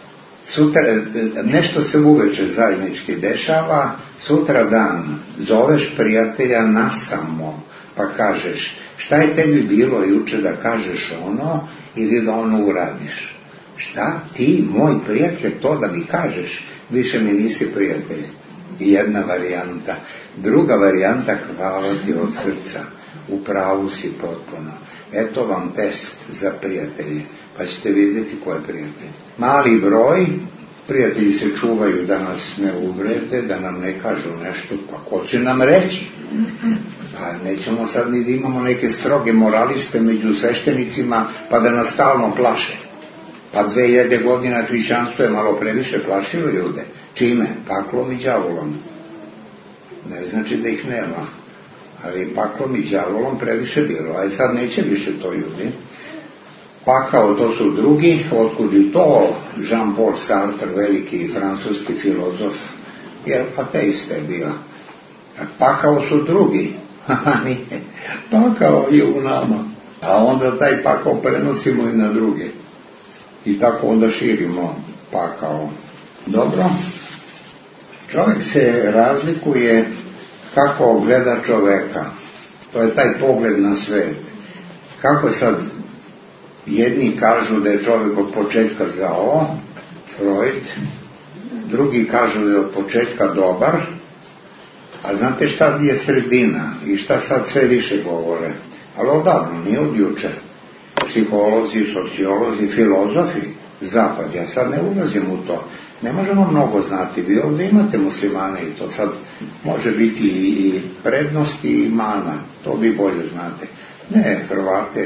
sutra, nešto se uveče zajednički dešava, sutra dan zoveš prijatelja nasamo, pa kažeš šta je tebi bilo juče da kažeš ono ili da ono uradiš. Šta ti, moj prijatelj, to da mi kažeš, više mi nisi prijatelj. Jedna varijanta. Druga varijanta, hvala ti od srca, u pravu si potpuno. Eto vam test za prijatelje, pa ćete vidjeti ko je prijatelj. Mali broj, prijatelji se čuvaju da nas ne uvrede, da nam ne kažu nešto, pa ko će nam reći? Pa nećemo sad ni da imamo neke stroge moraliste među sveštenicima, pa da nas stalno plaše. Pa dve hiljade godina hrišćanstvo je malo previše plašilo ljude. Čime? Paklom i đavolom. Ne znači da ih nema, ali paklom i đavolom previše bilo. A sad neće više to ljudi. Pakao, to su drugi, otkud i to Jean-Paul Sartre, veliki francuski filozof, je ateista je bio. Pakao su drugi. Nije. Pakao je u nama. A onda taj pakao prenosimo i na druge. I tako onda širimo pakao. Dobro. Čovjek se razlikuje kako gleda čoveka. To je taj pogled na svet. Kako sad jedni kažu da je čovjek od početka zao, Freud, drugi kažu da je od početka dobar, a znate šta je sredina i šta sad sve više govore? Ali odavno, nije od juče. Psiholozi, sociolozi, filozofi, zapad, ja sad ne ulazim u to. Ne možemo mnogo znati, vi ovdje imate muslimane i to sad može biti i prednosti i mana, to vi bolje znate. Ne, Hrvate,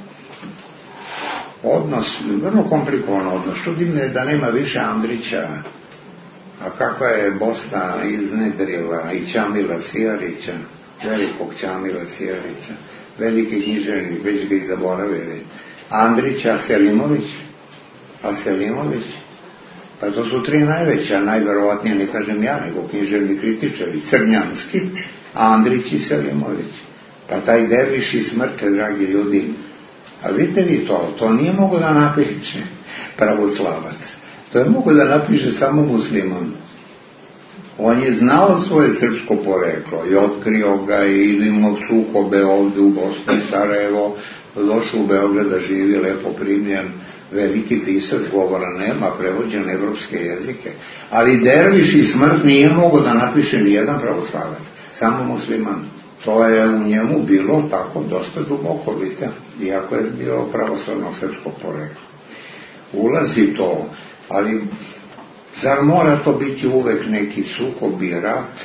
odnos, vrlo komplikovan odnos, čudi me da nema više Andrića, a kakva je Bosna iznedrila i Ćamila Sijarića, velikog Ćamila Sijarića, veliki književnik, već ga i zaboravili. Andrić, a Selimović, a Selimović, pa to su tri najveća, najverovatnije ne kažem ja, nego književni kritičari, Crnjanski, Andrić i Selimović. Pa taj derviš i smrte, dragi ljudi, a vidite vi to, to nije mogo da napiše pravoslavac, to je mogo da napiše samo musliman. On je znao svoje srpsko poreklo i otkrio ga i imao sukobe ovdje u Bosni i Sarajevo, došao u Beograd da živi, lepo primljen, veliki pisac, govora nema, prevođen evropske jezike, ali derviš i smrt nije mogo da napiše nijedan pravoslavac, samo musliman. To je u njemu bilo tako dosta duboko, vidite, iako je bilo pravoslavnog srpskog porekla. Ulazi to, ali zar mora to biti uvek neki sukob i rat?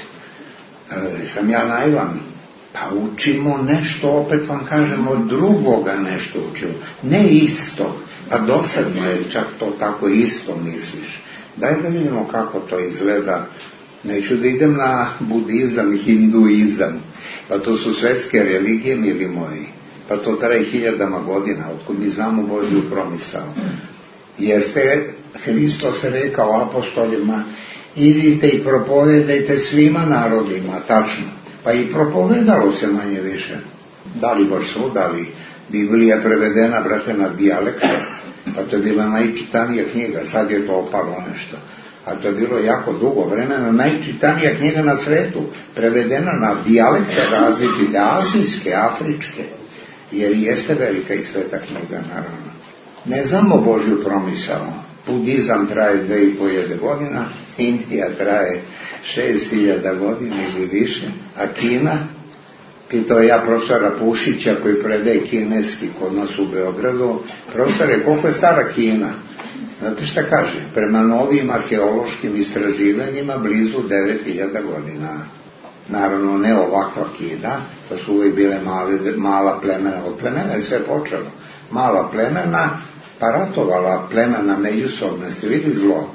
E, sam ja naivan? Pa učimo nešto, opet vam kažemo, od drugoga nešto učimo. Ne isto, pa dosadno je čak to tako isto misliš. Daj da vidimo kako to izgleda. Neću da idem na budizam i hinduizam, pa to su svetske religije, mili moji. Pa to traje hiljadama godina, otkud mi znamo Božju promisao. Jeste, Hristos rekao apostolima, idite i propovedajte svima narodima, tačno. Pa i propovedalo se manje više. Da li baš svuda, ali Biblija je prevedena, brate, na dijalekte, pa to je bila najčitanija knjiga, sad je to opalo nešto. A to je bilo jako dugo vremena, najčitanija knjiga na svetu, prevedena na dijalekte različite, azijske, afričke, jer jeste velika i sveta knjiga, naravno. Ne znamo Božju promisao. Budizam traje dve i po hiljade godina, Indija traje šest hiljada godina ili više, a Kina, pitao ja profesora Pušića koji predaje kineski kod nas u Beogradu, profesore, koliko je stara Kina? Znate šta kaže? Prema novim arheološkim istraživanjima blizu devet hiljada godina. Naravno ne ovakva Kina, to su uvijek bile male, mala plemena, od plemena je sve počelo. Mala plemena, pa ratovala plemena međusobno, ste vidjeli zlo?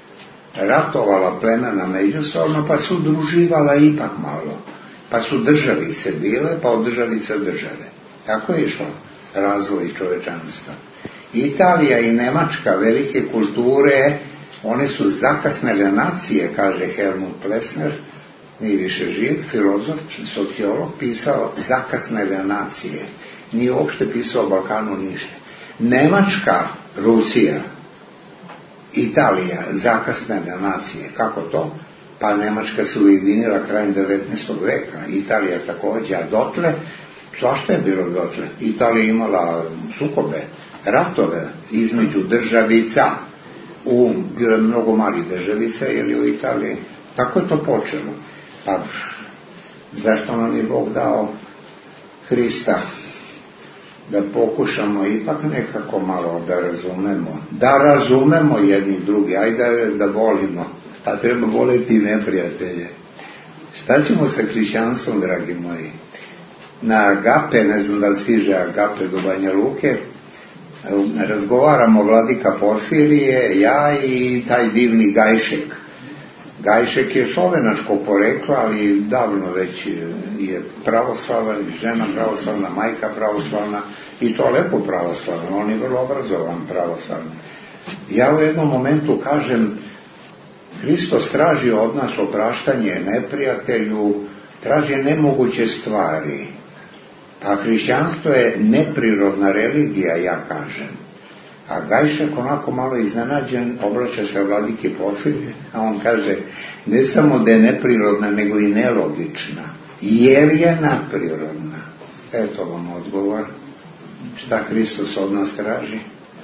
Ratovala plemena međusobno, pa su druživala ipak malo. Pa su državice bile, pa od državice države. Tako je išlo razvoj čovečanstva. Italija i Nemačka, velike kulture, one su zakasnele nacije, kaže Helmut Plessner, nije više živ, filozof, sociolog, pisao zakasnele nacije. Nije uopšte pisao o Balkanu ništa. Nemačka, Rusija Italija, zakasnene nacije. Kako to? Pa Nemačka se ujedinila krajem devetnaestog veka, Italija također, a dotle, svašta je bilo dotle. Italija imala sukobe, ratove između državica, u bilo je mnogo malih državica, jer u Italiji. Tako je to počelo. Pa zašto nam je Bog dao Hrista? Da pokušamo ipak nekako malo da razumemo. Da razumemo jedni drugi, ajde da, da volimo. Pa treba voliti neprijatelje. Šta ćemo sa hrišćanstvom, dragi moji? Na Agape, ne znam da stiže Agape do Banja Luke, razgovaramo vladika Porfirije, ja i taj divni Gajšek. Gajšek je slovenačko poreklo, ali davno već je pravoslavan, žena pravoslavna, majka pravoslavna, i to lepo pravoslavna, on je vrlo obrazovan pravoslavni. Ja u jednom momentu kažem, Hristos traži od nas opraštanje neprijatelju, traži nemoguće stvari. A hrišćanstvo je neprirodna religija, ja kažem. A Gajšek onako malo iznenađen obraća se vladiki Porfirije, a on kaže, ne samo da je neprirodna, nego i nelogična. Jer je naprirodna. Eto vam odgovor. Šta Hristos od nas traži?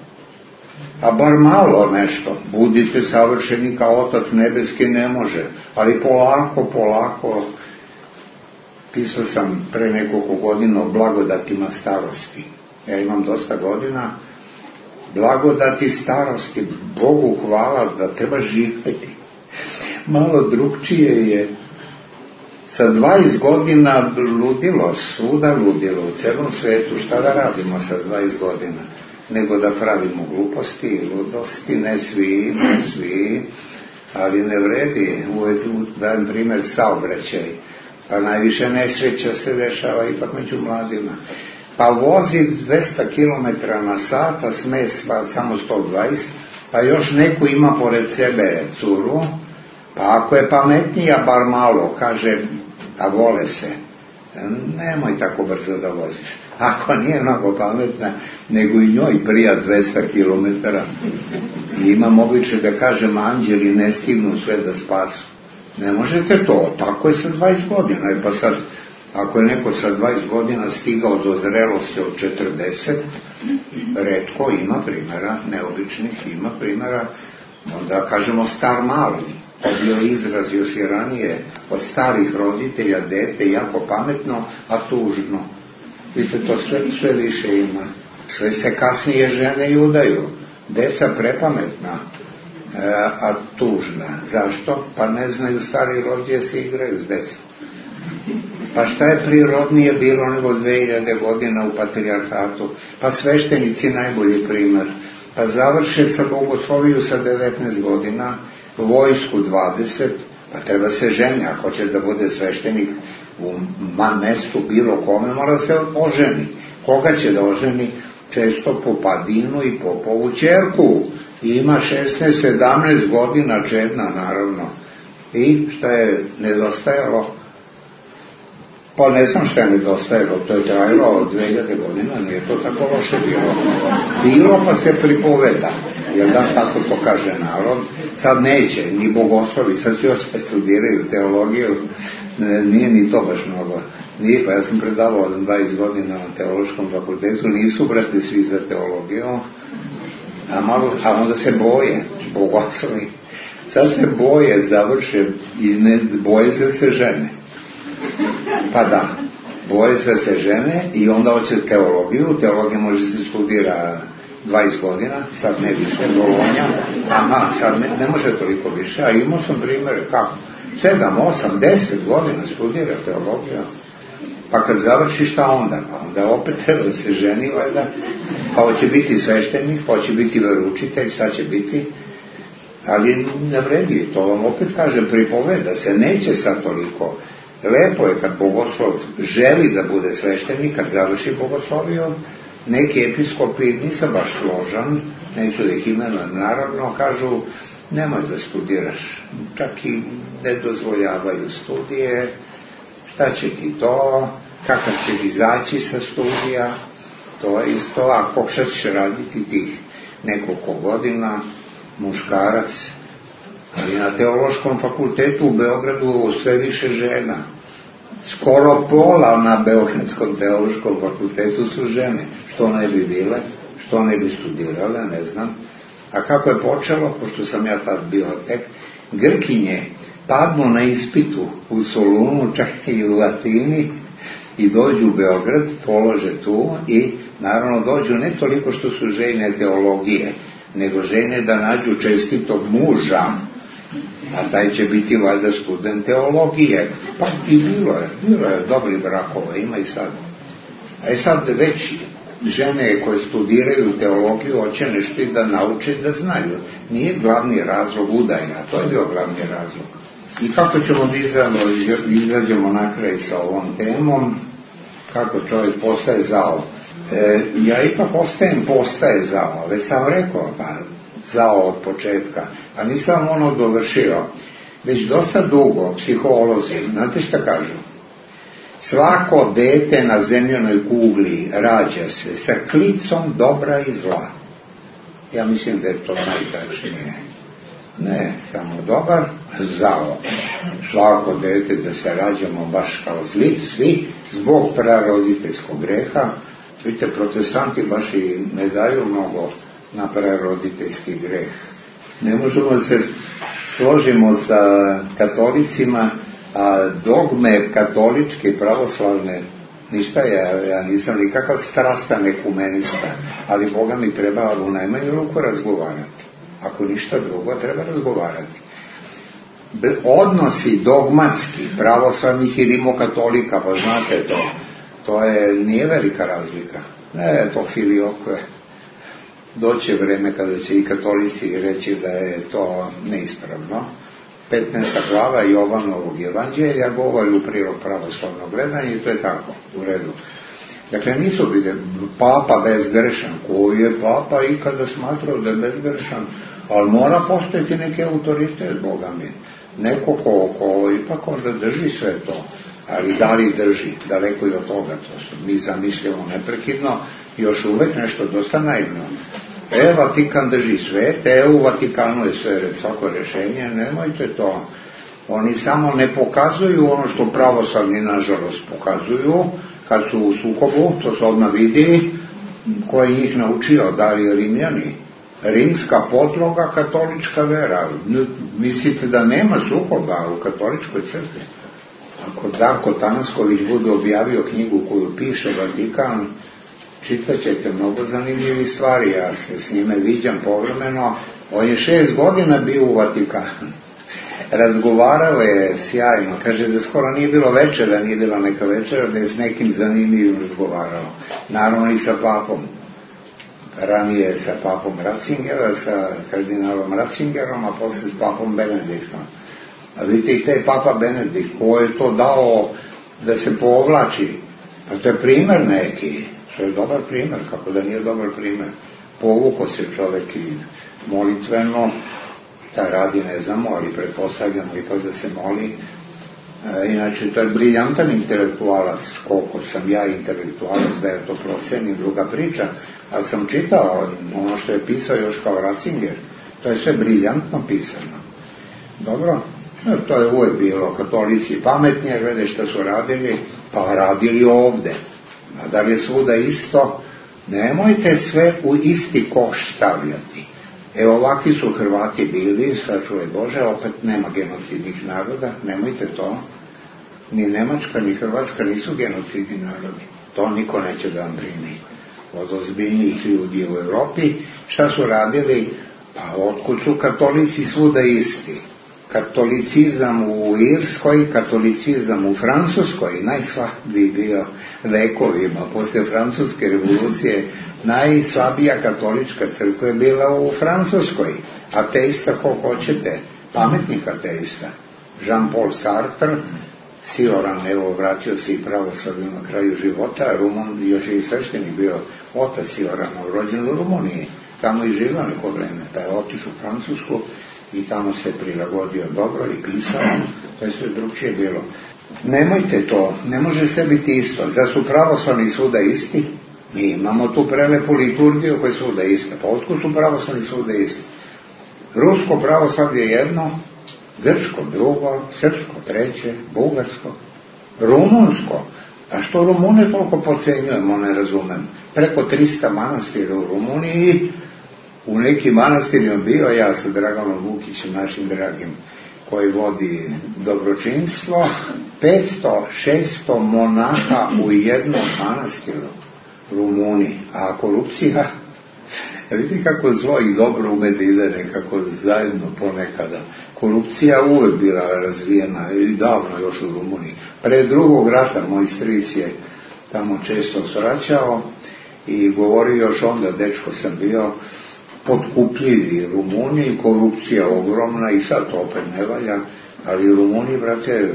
A bar malo nešto. Budite savršeni kao Otac nebeski, ne može. Ali polako, polako. Pisao sam pre nekoliko godina o blagodatima starosti. Ja imam dosta godina. Blagodati starosti. Bogu hvala da treba živjeti. Malo drugčije je. Sa dvadeset godina ludilo, svuda ludilo, u celom svetu. Šta da radimo sa dvadeset godina? Nego da pravimo gluposti i ludosti, ne svi, ne svi, ali ne vredi. Uvijek dajem primjer saobraćaj. Pa najviše nesreća se dešava ipak među mladima. Pa vozi dvesta kilometara na sat, a sme samo sto dvadeset, pa još neko ima pored sebe curu, pa ako je pametnija bar malo, kaže, a vole se, nemoj tako brzo da voziš. Ako nije mnogo pametna, nego i njoj prija dvesta kilometara. I imam običaj da kažem, anđeli ne stignu sve da spasu. Ne možete to, tako je sa dvadeset godina. E pa sad, ako je neko sa dvadeset godina stigao do zrelosti od četrdeset, retko ima primjera, neobičnih ima primjera, onda kažemo star mali. To bio izraz još i ranije od starih roditelja, dete, jako pametno, a tužno. Vidite, to sve, sve više ima. Sve se kasnije žene i udaju. Deca prepametna, a tužna. Zašto? Pa ne znaju stari roditelji se igraju s decom. Pa šta je prirodnije bilo nego dve hiljade godina u patrijarhatu? Pa sveštenici najbolji primjer. Pa završe sa bogosloviju sa devetnaest godina, vojsku dvadeset, pa treba se ženi, ako će da bude sveštenik u man mestu bilo kome, mora se oženi. Koga će da oženi? Često Popadinu i Popovu ćerku. I ima šesnaest sedamnaest godina, čedna naravno. I šta je nedostajalo? Pa ne znam šta je nedostajalo, to je trajalo od dve hiljade godina, nije to tako loše bilo. Bilo pa se pripoveda, jer da tako to kaže narod. Sad neće, ni bogoslovi, sad još studiraju teologiju, nije ni to baš mnogo. Nije, pa ja sam predavao dvadeset godina na teološkom fakultetu, nisu brate svi za teologiju, a, malo, a onda se boje, bogoslovi. Sad se boje, završe i ne boje se se žene. Pa da, boje se se žene i onda hoće teologiju. Teologija može se studira dvadeset godina, sad ne više, Bolonja. Aha, sad ne, ne može toliko više, a imao sam primjer kako. sedam, osam, deset godina studira teologija. Pa kad završi šta onda? Pa onda opet treba da se ženi, valjda. Pa hoće biti sveštenik, pa hoće biti veroučitelj, šta će biti? Ali ne vredi, to vam opet kažem, pripoveda se, neće sad toliko. Lepo je kad bogoslov želi da bude sveštenik, kad završi bogosloviju. Neki episkopi, nisam baš složan, neću da ih imenujem, naravno, kažu, nemoj da studiraš, čak i ne dozvoljavaju studije, šta će ti to, kakav ćeš izaći sa studija, to je isto, ako šta ćeš raditi tih nekoliko godina, muškarac. Ali na Teološkom fakultetu u Beogradu sve više žena. Skoro pola na Beogradskom teološkom fakultetu su žene. Što ne bi bile, što ne bi studirale, ne znam. A kako je počelo, pošto sam ja tad bio tek, Grkinje padnu na ispitu u Solunu, čak i u Atini, i dođu u Beograd, polože tu i naravno dođu ne toliko što su željne teologije, nego željne da nađu čestitog muža, a taj će biti valjda student teologije. Pa i bilo je, bilo je dobri brakova, ima i sad. A je sad već žene koje studiraju teologiju hoće nešto da nauče da znaju. Nije glavni razlog udajna, to je bio glavni razlog. I kako ćemo da izađemo na kraj sa ovom temom, kako čovjek postaje zao. E, ja ipak ostajem postaje zao, već sam rekao, pa zao od početka, a nisam ono dovršio. Već dosta dugo psiholozi, znate šta kažu? Svako dete na zemljanoj kugli rađa se sa klicom dobra i zla. Ja mislim da je to najtačnije. Ne, samo dobar, zao. Svako dete da se rađamo baš kao zli, svi, zbog praroditeljskog greha. Vidite, protestanti baš i ne daju mnogo na praroditeljski greh. Ne možemo se složimo sa katolicima, a dogme katoličke, pravoslavne, ništa, ja, ja nisam nikakav strastan ekumenista, ali Boga mi treba u najmanju ruku razgovarati. Ako ništa drugo, treba razgovarati. Odnosi dogmatski pravoslavnih i rimokatolika, pa znate to, to je, nije velika razlika. Ne, to filiokve. Doće vreme kada će i katolici reći da je to neispravno. petnaesta glava Jovanovog evanđelja govori u prilog pravoslavnog gledanja i to je tako, u redu. Dakle, nisu bili papa bezgrešan. Koji je papa ikada smatrao da je bezgrešan? Ali mora postojati neki autoritet, Boga mi. Neko ko, ko ipak onda drži sve to. Ali da li drži? Daleko i od toga. To mi zamišljamo neprekidno, još uvek nešto dosta naivno. E, Vatikan drži sve, te u Vatikanu je sve svako rješenje, nemojte to. Oni samo ne pokazuju ono što pravoslavni nažalost pokazuju, kad su u sukobu, to se odmah vidi, ko je njih naučio, da li Rimljani. Rimska podloga, katolička vera. Mislite da nema sukoba u katoličkoj crkvi? Ako Darko Tanasković bude objavio knjigu koju piše Vatikan, čitat ćete mnogo zanimljivih stvari. Ja se s njime viđam povremeno. On je šest godina bio u Vatikanu. Razgovarao je sjajno. Kaže da skoro nije bilo večera, nije bila neka večera, da je s nekim zanimljivim razgovarao. Naravno i sa papom. Ranije sa papom Ratzingerom, sa kardinalom Ratzingerom, a posle s papom Benediktom. A vidite i te papa Benedikt, ko je to dao da se povlači. Pa to je primer neki. To je dobar primer, kako da nije dobar primer. Povuko se čovek i molitveno, da radi ne znamo, ali pretpostavljamo ipak da se moli. E, inače, to je briljantan intelektualac, koliko sam ja intelektualac, da je to proceni, druga priča, ali sam čitao ono što je pisao još kao Ratzinger. To je sve briljantno pisano. Dobro? E, to je uvijek bilo, katolici pametnije, glede što su radili, pa radili ovde. A da li je svuda isto? Nemojte sve u isti koš stavljati. Evo, ovakvi su Hrvati bili, sačuvaj Bože, opet nema genocidnih naroda, nemojte to. Ni Nemačka, ni Hrvatska nisu genocidni narodi. To niko neće da vam primi. Od ozbiljnijih ljudi u Evropi, šta su radili? Pa otkud su katolici svuda isti? Katolicizam u Irskoj, katolicizam u Francuskoj, najslabiji bio vekovima, posle Francuske revolucije, najslabija katolička crkva je bila u Francuskoj. Ateista ko hoćete, pametnik ateista. Jean-Paul Sartre, Sioran, evo, vratio se i pravoslavno na kraju života, Rumun, još je i sveštenik bio otac Sioranov, rođen u Rumuniji, tamo i živao neko vreme, pa je otišao u Francusku i tamo se prilagodio dobro i pisao, to je sve drugčije bilo. Nemojte to, ne može sve biti isto. Zar su pravoslavni svuda isti? Mi imamo tu prelepu liturgiju koja je svuda ista. Pa otkud su pravoslavni svuda isti? Rusko pravoslavlje jedno, grčko drugo, srpsko treće, bugarsko, rumunsko. A što Rumune toliko pocenjujemo, ne razumem. Preko trista manastira u Rumuniji, u nekim manastirima bio ja sa Draganom Vukićem, našim dragim, koji vodi dobročinstvo, petsto šesto monaha u jednom manastiru Rumuni, a korupcija, vidite kako zlo i dobro ume da ide nekako zajedno ponekada. Korupcija uvek bila razvijena i davno još u Rumuniji. Pre drugog rata moj stric je tamo često svraćao i govorio još onda, dečko sam bio, potkupljivi Rumuni, korupcija ogromna i sad to opet ne valja, ali Rumuni, brate,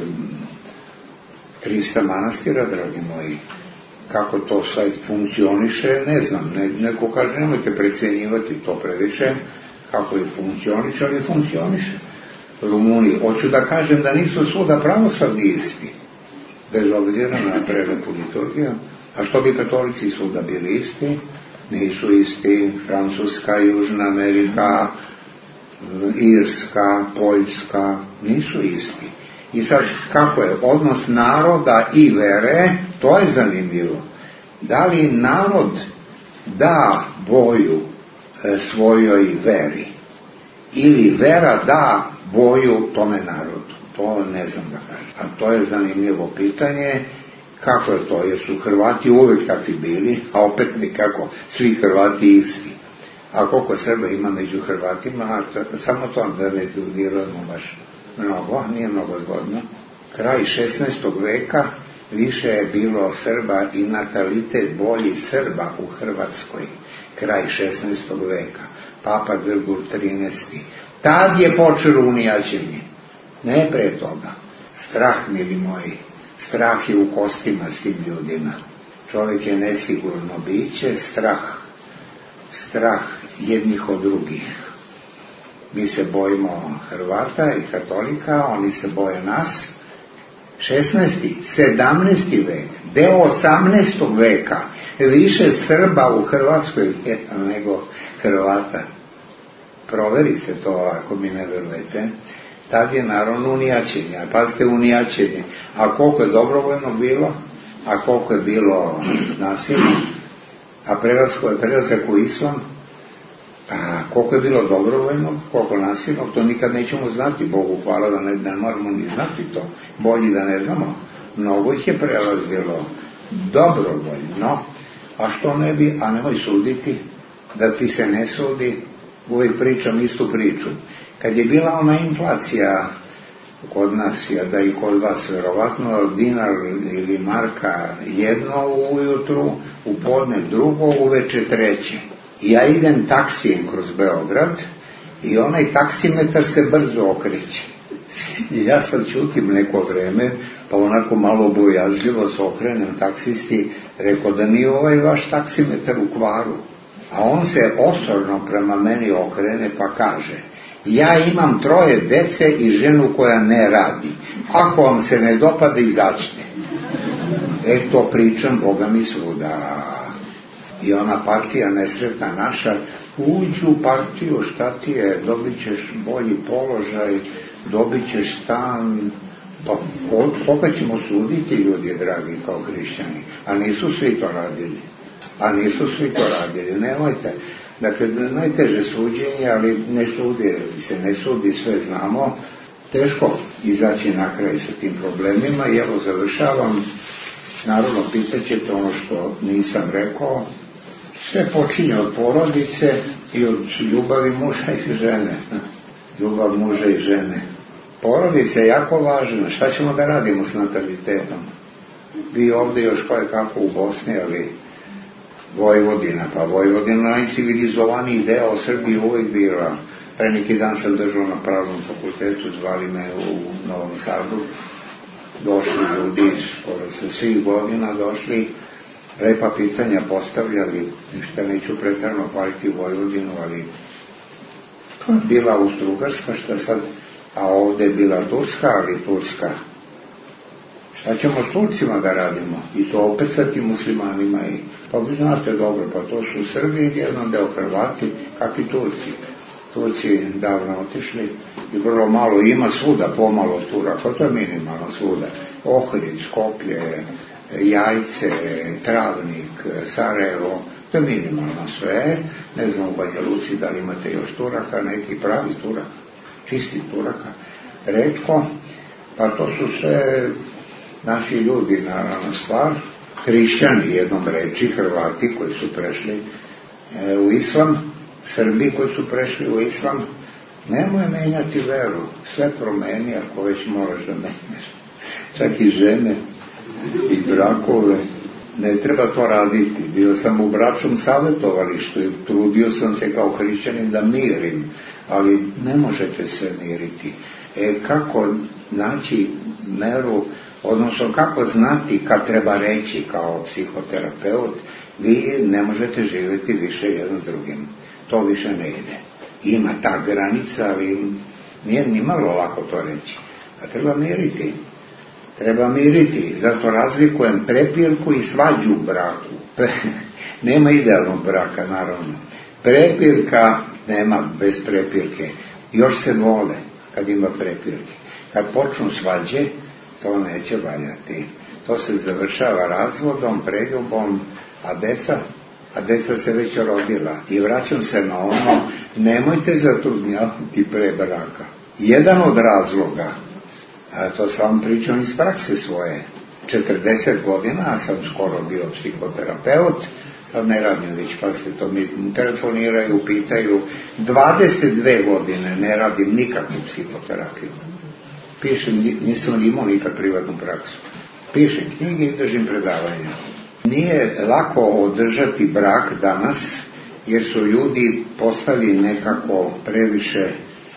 trista manastira, dragi moji. Kako to sad funkcioniše, ne znam, ne, neko kaže, nemojte precenjivati to previše, kako je funkcioniše, ali funkcioniše. Rumuni, hoću da kažem da nisu svuda pravoslavni isti, bez obzira na prelepu liturgiju, a što bi katolici svuda bili isti, nisu isti, Francuska, Južna Amerika, Irska, Poljska, nisu isti. I sad, kako je odnos naroda i vere, to je zanimljivo. Da li narod da boju e, svojoj veri ili vera da boju tome narodu? To ne znam da kažem. A to je zanimljivo pitanje. Kako je to? Jer su Hrvati uvek takvi bili, a opet nikako svi Hrvati isti. A koliko Srba ima među Hrvatima, samo to da ne diramo baš mnogo, nije mnogo zgodno. Kraj šesnaestog veka više je bilo Srba i natalitet bolji Srba u Hrvatskoj. Kraj šesnaestog veka. Papa Grgur trinaesti. Tad je počelo unijaćenje. Ne pre toga. Strah, mili moji. Strah je u kostima s tim ljudima. Čovjek je nesigurno biće, strah. Strah jednih od drugih. Mi se bojimo Hrvata i katolika, oni se boje nas. šesnaesti. sedamnaesti vek, deo osamnaestog veka, više Srba u Hrvatskoj nego Hrvata. Proverite to ako mi ne verujete. Tad je naravno unijaćenje. Pazite, unijaćenje. A koliko je dobrovoljno bilo, a koliko je bilo nasilno, a prelazak u islam, a koliko je bilo dobrovoljno, koliko nasilno, to nikad nećemo znati. Bogu hvala da ne, ne moramo ni znati to. Bolji da ne znamo. Mnogo ih je prelazilo dobrovoljno. A što ne bi, a nemoj suditi, da ti se ne sudi, uvijek pričam istu priču. Kad je bila ona inflacija kod nas, ja da i kod vas verovatno, dinar ili marka jedno ujutru, u podne drugo, uveče treće. Ja idem taksijem kroz Beograd i onaj taksimetar se brzo okreće. I ja sad čutim neko vreme, pa onako malo bojazljivo se okrenem taksisti, rekao da nije ovaj vaš taksimetar u kvaru. A on se osorno prema meni okrene pa kaže: ja imam troje dece i ženu koja ne radi. Ako vam se ne dopada, izađite. E to pričam, Boga mi svuda. I ona partija nesretna naša, uđi u partiju, šta ti je, dobit ćeš bolji položaj, dobit ćeš stan. Pa koga ćemo suditi, ljudi dragi, kao hrišćani? A nisu svi to radili. A nisu svi to radili, nemojte. Dakle, najteže suđenje, ali ne sudi, se ne sudi, sve znamo. Teško izaći na kraj sa tim problemima i evo završavam. Naravno, pitaćete ono što nisam rekao. Sve počinje od porodice i od ljubavi muža i žene. Ljubav muža i žene. Porodica je jako važna. Šta ćemo da radimo s natalitetom? Vi ovdje još koje kako u Bosni, ali Vojvodina, pa Vojvodina najcivilizovaniji deo Srbije uvijek bila. Pre neki dan sam držao na pravnom fakultetu, zvali me u Novom Sadu, došli ljudi, skoro sa svih godina došli, lepa pitanja postavljali, ništa neću pretarno paliti Vojvodinu, ali bila Austro-Ugarska, šta sad, a ovdje je bila Turska, ali Turska. Šta ćemo s Turcima da radimo? I to opet sa tim muslimanima. I, pa vi znate dobro, pa to su Srbi i jedan deo Hrvati, kakvi Turci. Turci davno otišli i vrlo malo ima svuda, pomalo Turaka, to je minimalno svuda. Ohrid, Skoplje, Jajce, Travnik, Sarajevo, to je minimalno sve. Ne znam u Banja Luci da li imate još Turaka, neki pravi Turaka, čisti Turaka, retko. Pa to su sve naši ljudi, naravno stvar, hrišćani jednom reči, Hrvati koji su prešli e, u islam, Srbi koji su prešli u islam. Nemoj menjati veru, sve promeni ako već moraš da menjaš. Čak i žene i brakove, ne treba to raditi. Bio sam u bračnom savjetovalištu i trudio sam se kao hrišćanin da mirim, ali ne možete se miriti. E, kako naći meru, odnosno kako znati kad treba reći kao psihoterapeut, vi ne možete živjeti više jedan s drugim. To više ne ide. Ima ta granica, ali nije ni malo lako to reći. A treba miriti. Treba miriti. Zato razlikujem prepirku i svađu u braku. Nema idealnog braka, naravno. Prepirka nema bez prepirke. Još se vole kad ima prepirke. Kad počnu svađe, to neće valjati. To se završava razvodom, preljubom, a deca, a deca se već rodila. I vraćam se na ono, nemojte zatrudnjavati pre braka. Jedan od razloga, a to sam pričam iz prakse svoje, četrdeset godina, a sam skoro bio psihoterapeut, sad ne radim već, pa ste to mi telefoniraju, pitaju, dvadeset dve godine ne radim nikakvu psihoterapiju. Pišem, nisam imao nikad privatnu praksu. Pišem knjige i držim predavanja. Nije lako održati brak danas, jer su ljudi postali nekako previše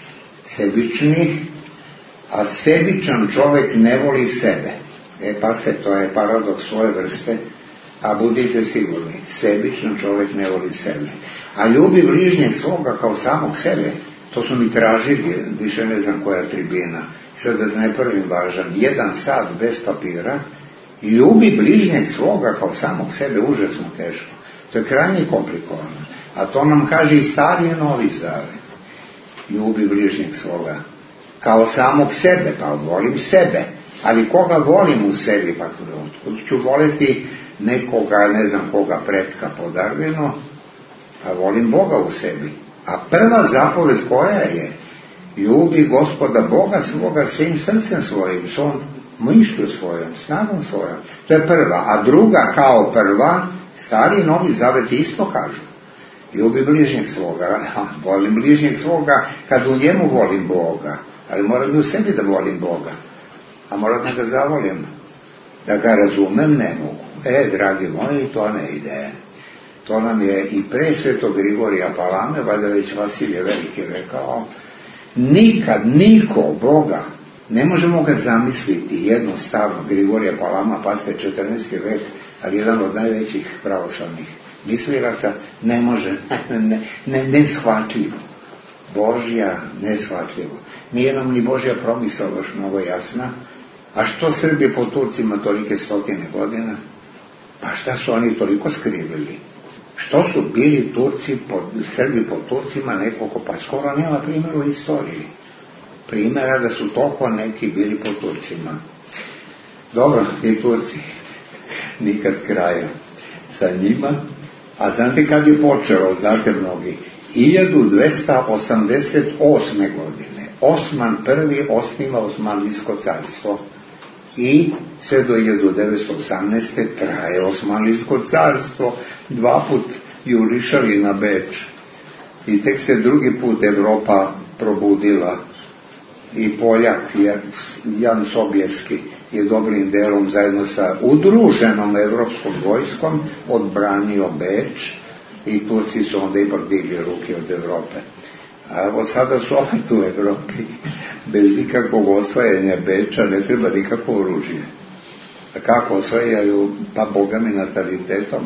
sebični, a sebičan čovjek ne voli sebe. E, paste, to je paradoks svoje vrste, a budite sigurni, sebičan čovjek ne voli sebe. A ljubi bližnjeg svoga kao samog sebe. To su mi tražili, više ne znam koja tribina. Sad da ne prvim važan, jedan sat bez papira, ljubi bližnjeg svoga kao samog sebe, užasno teško. To je krajnje komplikovano. A to nam kaže i Stari i Novi Zavet. Ljubi bližnjeg svoga kao samog sebe, pa volim sebe. Ali koga volim u sebi, pa ću voliti nekoga, ne znam koga pretka podarvino, pa volim Boga u sebi. A prva zapovest koja je? Ljubi Gospoda Boga svoga svim srcem svojim, svom mišlju svojom, snagom svojom. To je prva. A druga kao prva, Stari i Novi Zavet isto kažu. Ljubi bližnjeg svoga. Volim bližnjeg svoga kad u njemu volim Boga. Ali moram i u sebi da volim Boga. A moram da ga zavolim. Da ga razumem ne mogu. E, dragi moji, to ne ide. To nam je i pre Svetog Grigorija Palame, valjda već Vasilije Veliki rekao, nikad niko Boga, ne možemo ga zamisliti jednostavno. Grigorija Palama, pazite, četrnaesti vek, ali jedan od najvećih pravoslavnih mislilaca, ne može, ne, ne, neshvatljivo. Božja neshvatljivo. Nije nam ni Božja promisao još mnogo jasna. A što Srbi po Turcima tolike stotine godina? Pa šta su oni toliko skrivili? Što su bili Turci, po, Srbi po Turcima nekoliko, pa skoro nema primjera u istoriji. Primjera da su toliko neki bili po Turcima. Dobro, i Turci, nikad kraja sa njima. A znate kad je počelo, znate mnogi, hiljadu dvesta osamdeset osme godine. Osman prvi osniva Osmanlijsko carstvo. I sve do hiljadu devetsto osamnaeste traje Osmanlijsko carstvo, dva put jurišali na Beč. I tek se drugi put Evropa probudila i Poljak, Jan Sobieski, je dobrim delom zajedno sa udruženom evropskom vojskom odbranio Beč i Turci su onda ipak digli ruke od Evrope. A evo sada su opet u Evropi, bez nikakvog osvajanja Beča, ne treba nikakvo oružje. A kako osvajaju? Pa Boga mi natalitetom.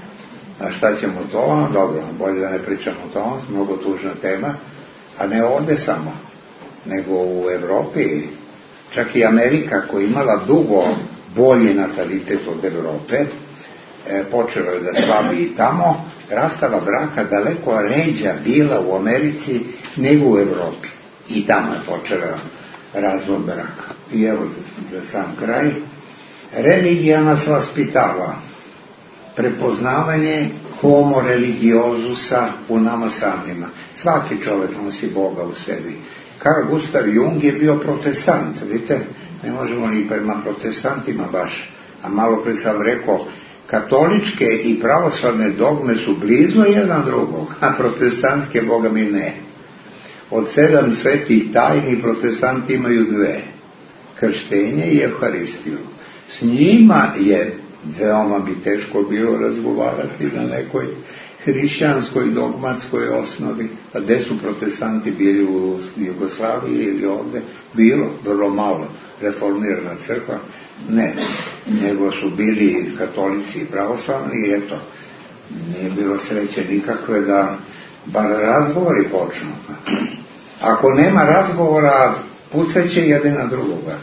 A šta ćemo to? Dobro, bolje da ne pričamo to, mnogo tužna tema, a ne ovdje samo, nego u Evropi. Čak i Amerika, koja je imala dugo bolji natalitet od Evrope, e, počela je da slabi i tamo, rastava braka daleko ređa bila u Americi nego u Evropi. I tamo je počela razvod braka. I evo za sam kraj. Religija nas vaspitava. Prepoznavanje homo religiozusa u nama samima. Svaki čovjek nosi Boga u sebi. Carl Gustav Jung je bio protestant, vidite, ne možemo ni prema protestantima baš. A malo pre sam rekao, katoličke i pravoslavne dogme su blizu jedan drugog, a protestantske, Boga mi, ne. Od sedam svetih tajni protestanti imaju dve, krštenje i Evharistiju. S njima je veoma bi teško bilo razgovarati na nekoj hrišćanskoj dogmatskoj osnovi. A gde su protestanti bili, u Jugoslaviji ili ovde? Bilo, vrlo malo. Reformirana crkva? Ne. Nego su bili katolici i pravoslavni i eto, nije bilo sreće nikakve da bar razgovori počnu. Ako nema razgovora, pucaće jedan na drugoga.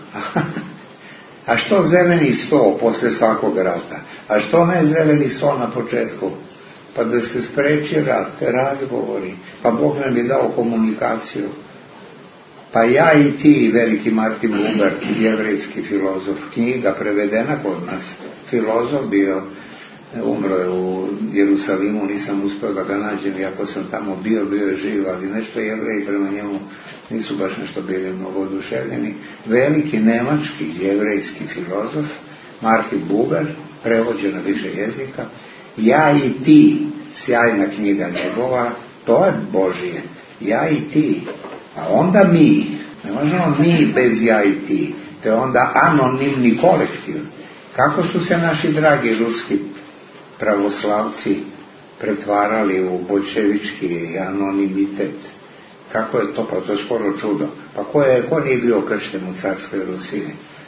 A što zeleni sto posle svakog rata? A što ne zeleni sto na početku? Pa da se spreči rat, razgovori. Pa Bog nam je dao komunikaciju. Pa ja i ti, veliki Martin Buber, jevrejski filozof, knjiga prevedena kod nas, filozof bio, umro je u Jerusalimu, nisam uspio da ga nađem, iako sam tamo bio, bio je živ, ali nešto jevreji prema njemu nisu baš nešto bili mnogo oduševljeni. Veliki nemački jevrejski filozof, Martin Buber, prevođen na više jezika, ja i ti, sjajna knjiga njegova, to je Božije, ja i ti, a onda mi, ne možemo mi bez ja i ti, to je onda anonimni kolektiv. Kako su se naši dragi ruski pravoslavci pretvarali u bolševički anonimitet? Kako je to? Pa to je skoro čudo. Pa ko, je, ko nije bio kršten u carskoj Rusiji?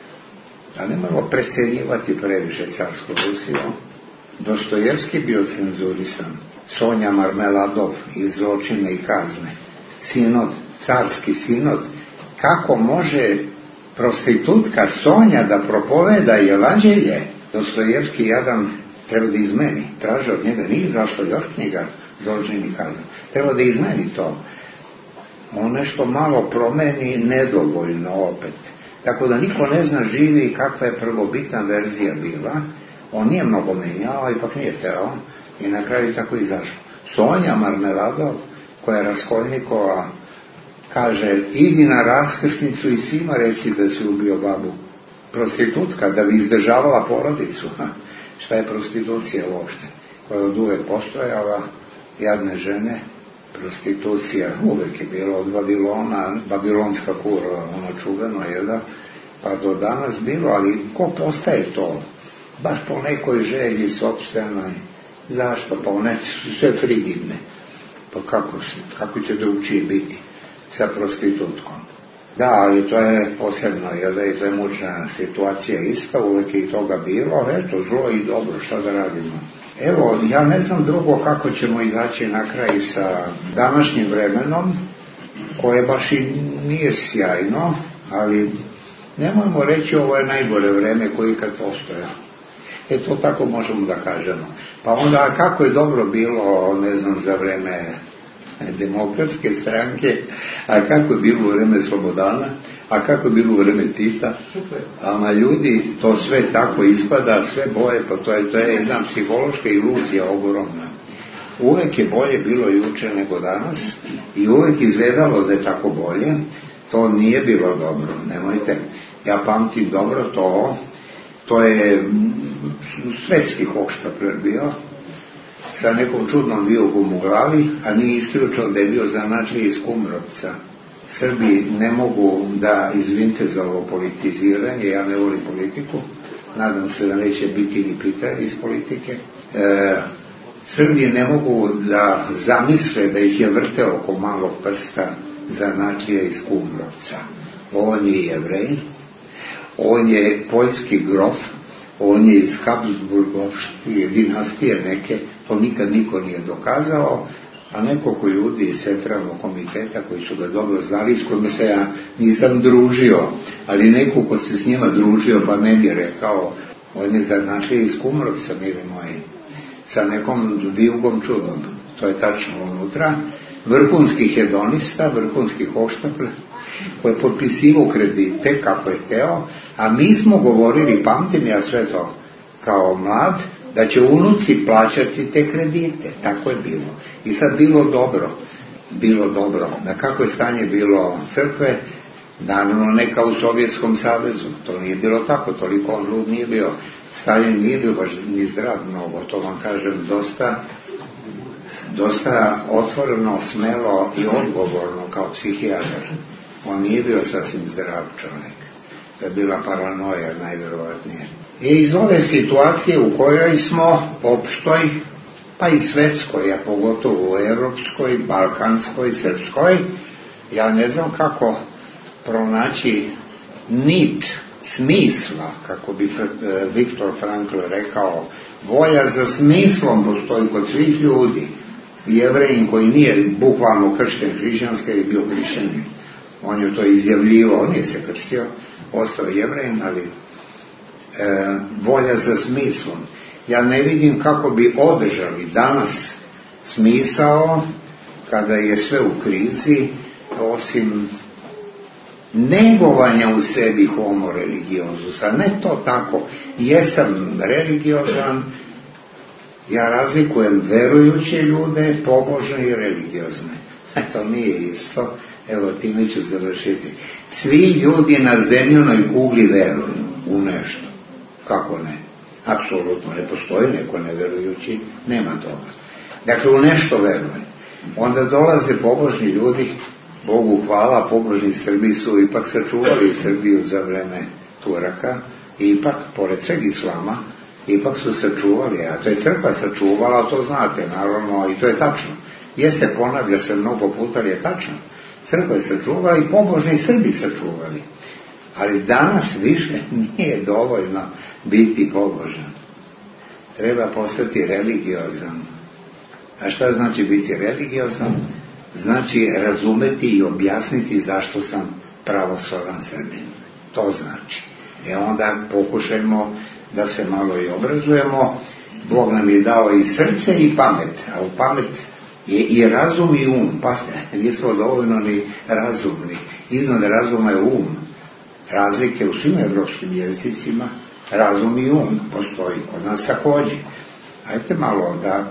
A ne moramo precenjivati previše carsku Rusiju. Dostojevski bio cenzurisan, Sonja Marmeladov iz Zločine i kazne, sinod, carski sinod. Kako može prostitutka Sonja da propoveda evanđelje? Dostojevski jadan treba da izmeni, traže od njega, nije zašto još knjiga Zločine i kazne, treba da izmeni to. On nešto malo promeni, nedovoljno opet. Tako da niko ne zna živi kakva je prvobitna verzija bila. On nije mnogo menjao, ipak nije teo, i na kraju tako izašlo. Sonja Marmeladov, koja je Raskolnikova, kaže, idi na raskrsnicu i svima reci da si ubio babu. Prostitutka, da bi izdržavala porodicu. Ha, šta je prostitucija uopšte? Koja je od uvek postojala, jadne žene, prostitucija uvek je bila od Babilona, babilonska kura, ono čuveno je da, pa do danas bilo, ali ko postaje to? Baš po nekoj želji sopstvenoj. Zašto? Pa one su sve frigidne. Pa kako, kako će drugčije biti sa prostitutkom? Da, ali to je posebno, jer da je to je mučna situacija ista, uvek je i toga bilo, eto, zlo i dobro, šta da radimo? Evo, ja ne znam drugo kako ćemo izaći na kraj sa današnjim vremenom, koje baš i nije sjajno, ali nemojmo reći ovo je najgore vreme koje ikad postoja. E to tako možemo da kažemo. Pa onda kako je dobro bilo, ne znam, za vreme Demokratske stranke, a kako je bilo u vreme Slobodana, a kako je bilo u vreme Tita, ama ljudi, to sve tako ispada, sve boje, pa to je, to je jedna psihološka iluzija ogromna. Uvek je bolje bilo juče nego danas i uvek izgledalo da je tako bolje. To nije bilo dobro, nemojte. Ja pamtim dobro to, to je svetski hoštapler bio, sa nekom čudnom viogom u glavi, a nije isključio da je bio zanatlije iz Kumrovca. Srbi ne mogu da izvinite za ovo politiziranje, ja ne volim politiku, nadam se da neće biti ni pitanje iz politike. E, Srbi ne mogu da zamisle da ih je vrteo oko malog prsta zanatlije iz Kumrovca. On je Jevrej, on je poljski grof, on je iz Habsburgovske dinastije neke, to nikad niko nije dokazao, a nekoliko ljudi iz centralnog komiteta koji su ga dobro znali, s kojima se ja nisam družio, ali neko ko se s njima družio pa meni je rekao, on je zanatlije iz Kumrovca, mili moji. sa nekom vijugom čudnom, to je tačno unutra, vrhunskih hedonista, vrhunskih hoštapla, koji je potpisivao kredite kako je hteo, a mi smo govorili, pamtim ja sve to kao mlad, da će unuci plaćati te kredite, tako je bilo. I sad bilo dobro, bilo dobro, da kako je stanje bilo crkve, naravno ne kao u Sovjetskom savezu, to nije bilo tako, toliko on lud nije bio, Stalin nije bio baš ni zdrav mnogo, to vam kažem dosta, dosta otvoreno, smelo i odgovorno kao psihijatar. On nije bio sasvim zdrav čovjek, to je bila paranoja najvjerovatnije. I iz ove situacije u kojoj smo opštoj, pa i svetskoj, a pogotovo u evropskoj, balkanskoj, srpskoj, ja ne znam kako pronaći nit smisla, kako bi Viktor Frankl rekao, volja za smislom postoji kod svih ljudi. Jevrejin koji nije bukvalno kršten hrišćanski je bio hrišćanin. On je to izjavljivao, on nije se krstio, ostao Jevrejin, ali e, volja za smislom. Ja ne vidim kako bi održali danas smisao kada je sve u krizi, osim negovanja u sebi homo religiozusa. Ne to tako. Jesam religiozan, ja razlikujem verujuće ljude, pobožne i religiozne. To nije isto. Evo, time ću završiti. Svi ljudi na zemljinoj kugli veruju u nešto. Kako ne? Apsolutno ne postoji neko neverujući, nema toga. Dakle, u nešto veruje. Onda dolaze pobožni ljudi, Bogu hvala, pobožni Srbi su ipak sačuvali Srbiju za vreme Turaka, i ipak, pored sveg islama, ipak su sačuvali, a to je crkva sačuvala, to znate, naravno, i to je tačno. Jeste, ponavlja se mnogo puta, ali je tačno. Crkva je sačuvala i pobožni Srbi sačuvali. Ali danas više nije dovoljno biti pobožan. Treba postati religiozan. A šta znači biti religiozan? Znači razumeti i objasniti zašto sam pravoslavan Srbin. To znači. E onda pokušajmo da se malo i obrazujemo. Bog nam je dao i srce i pamet, a u pamet je i razum i um. Pa nismo dovoljno ni razumni. Iznad razuma je um. Razlike u svim evropskim jezicima, razum i um postoji, kod nas također. Ajde malo da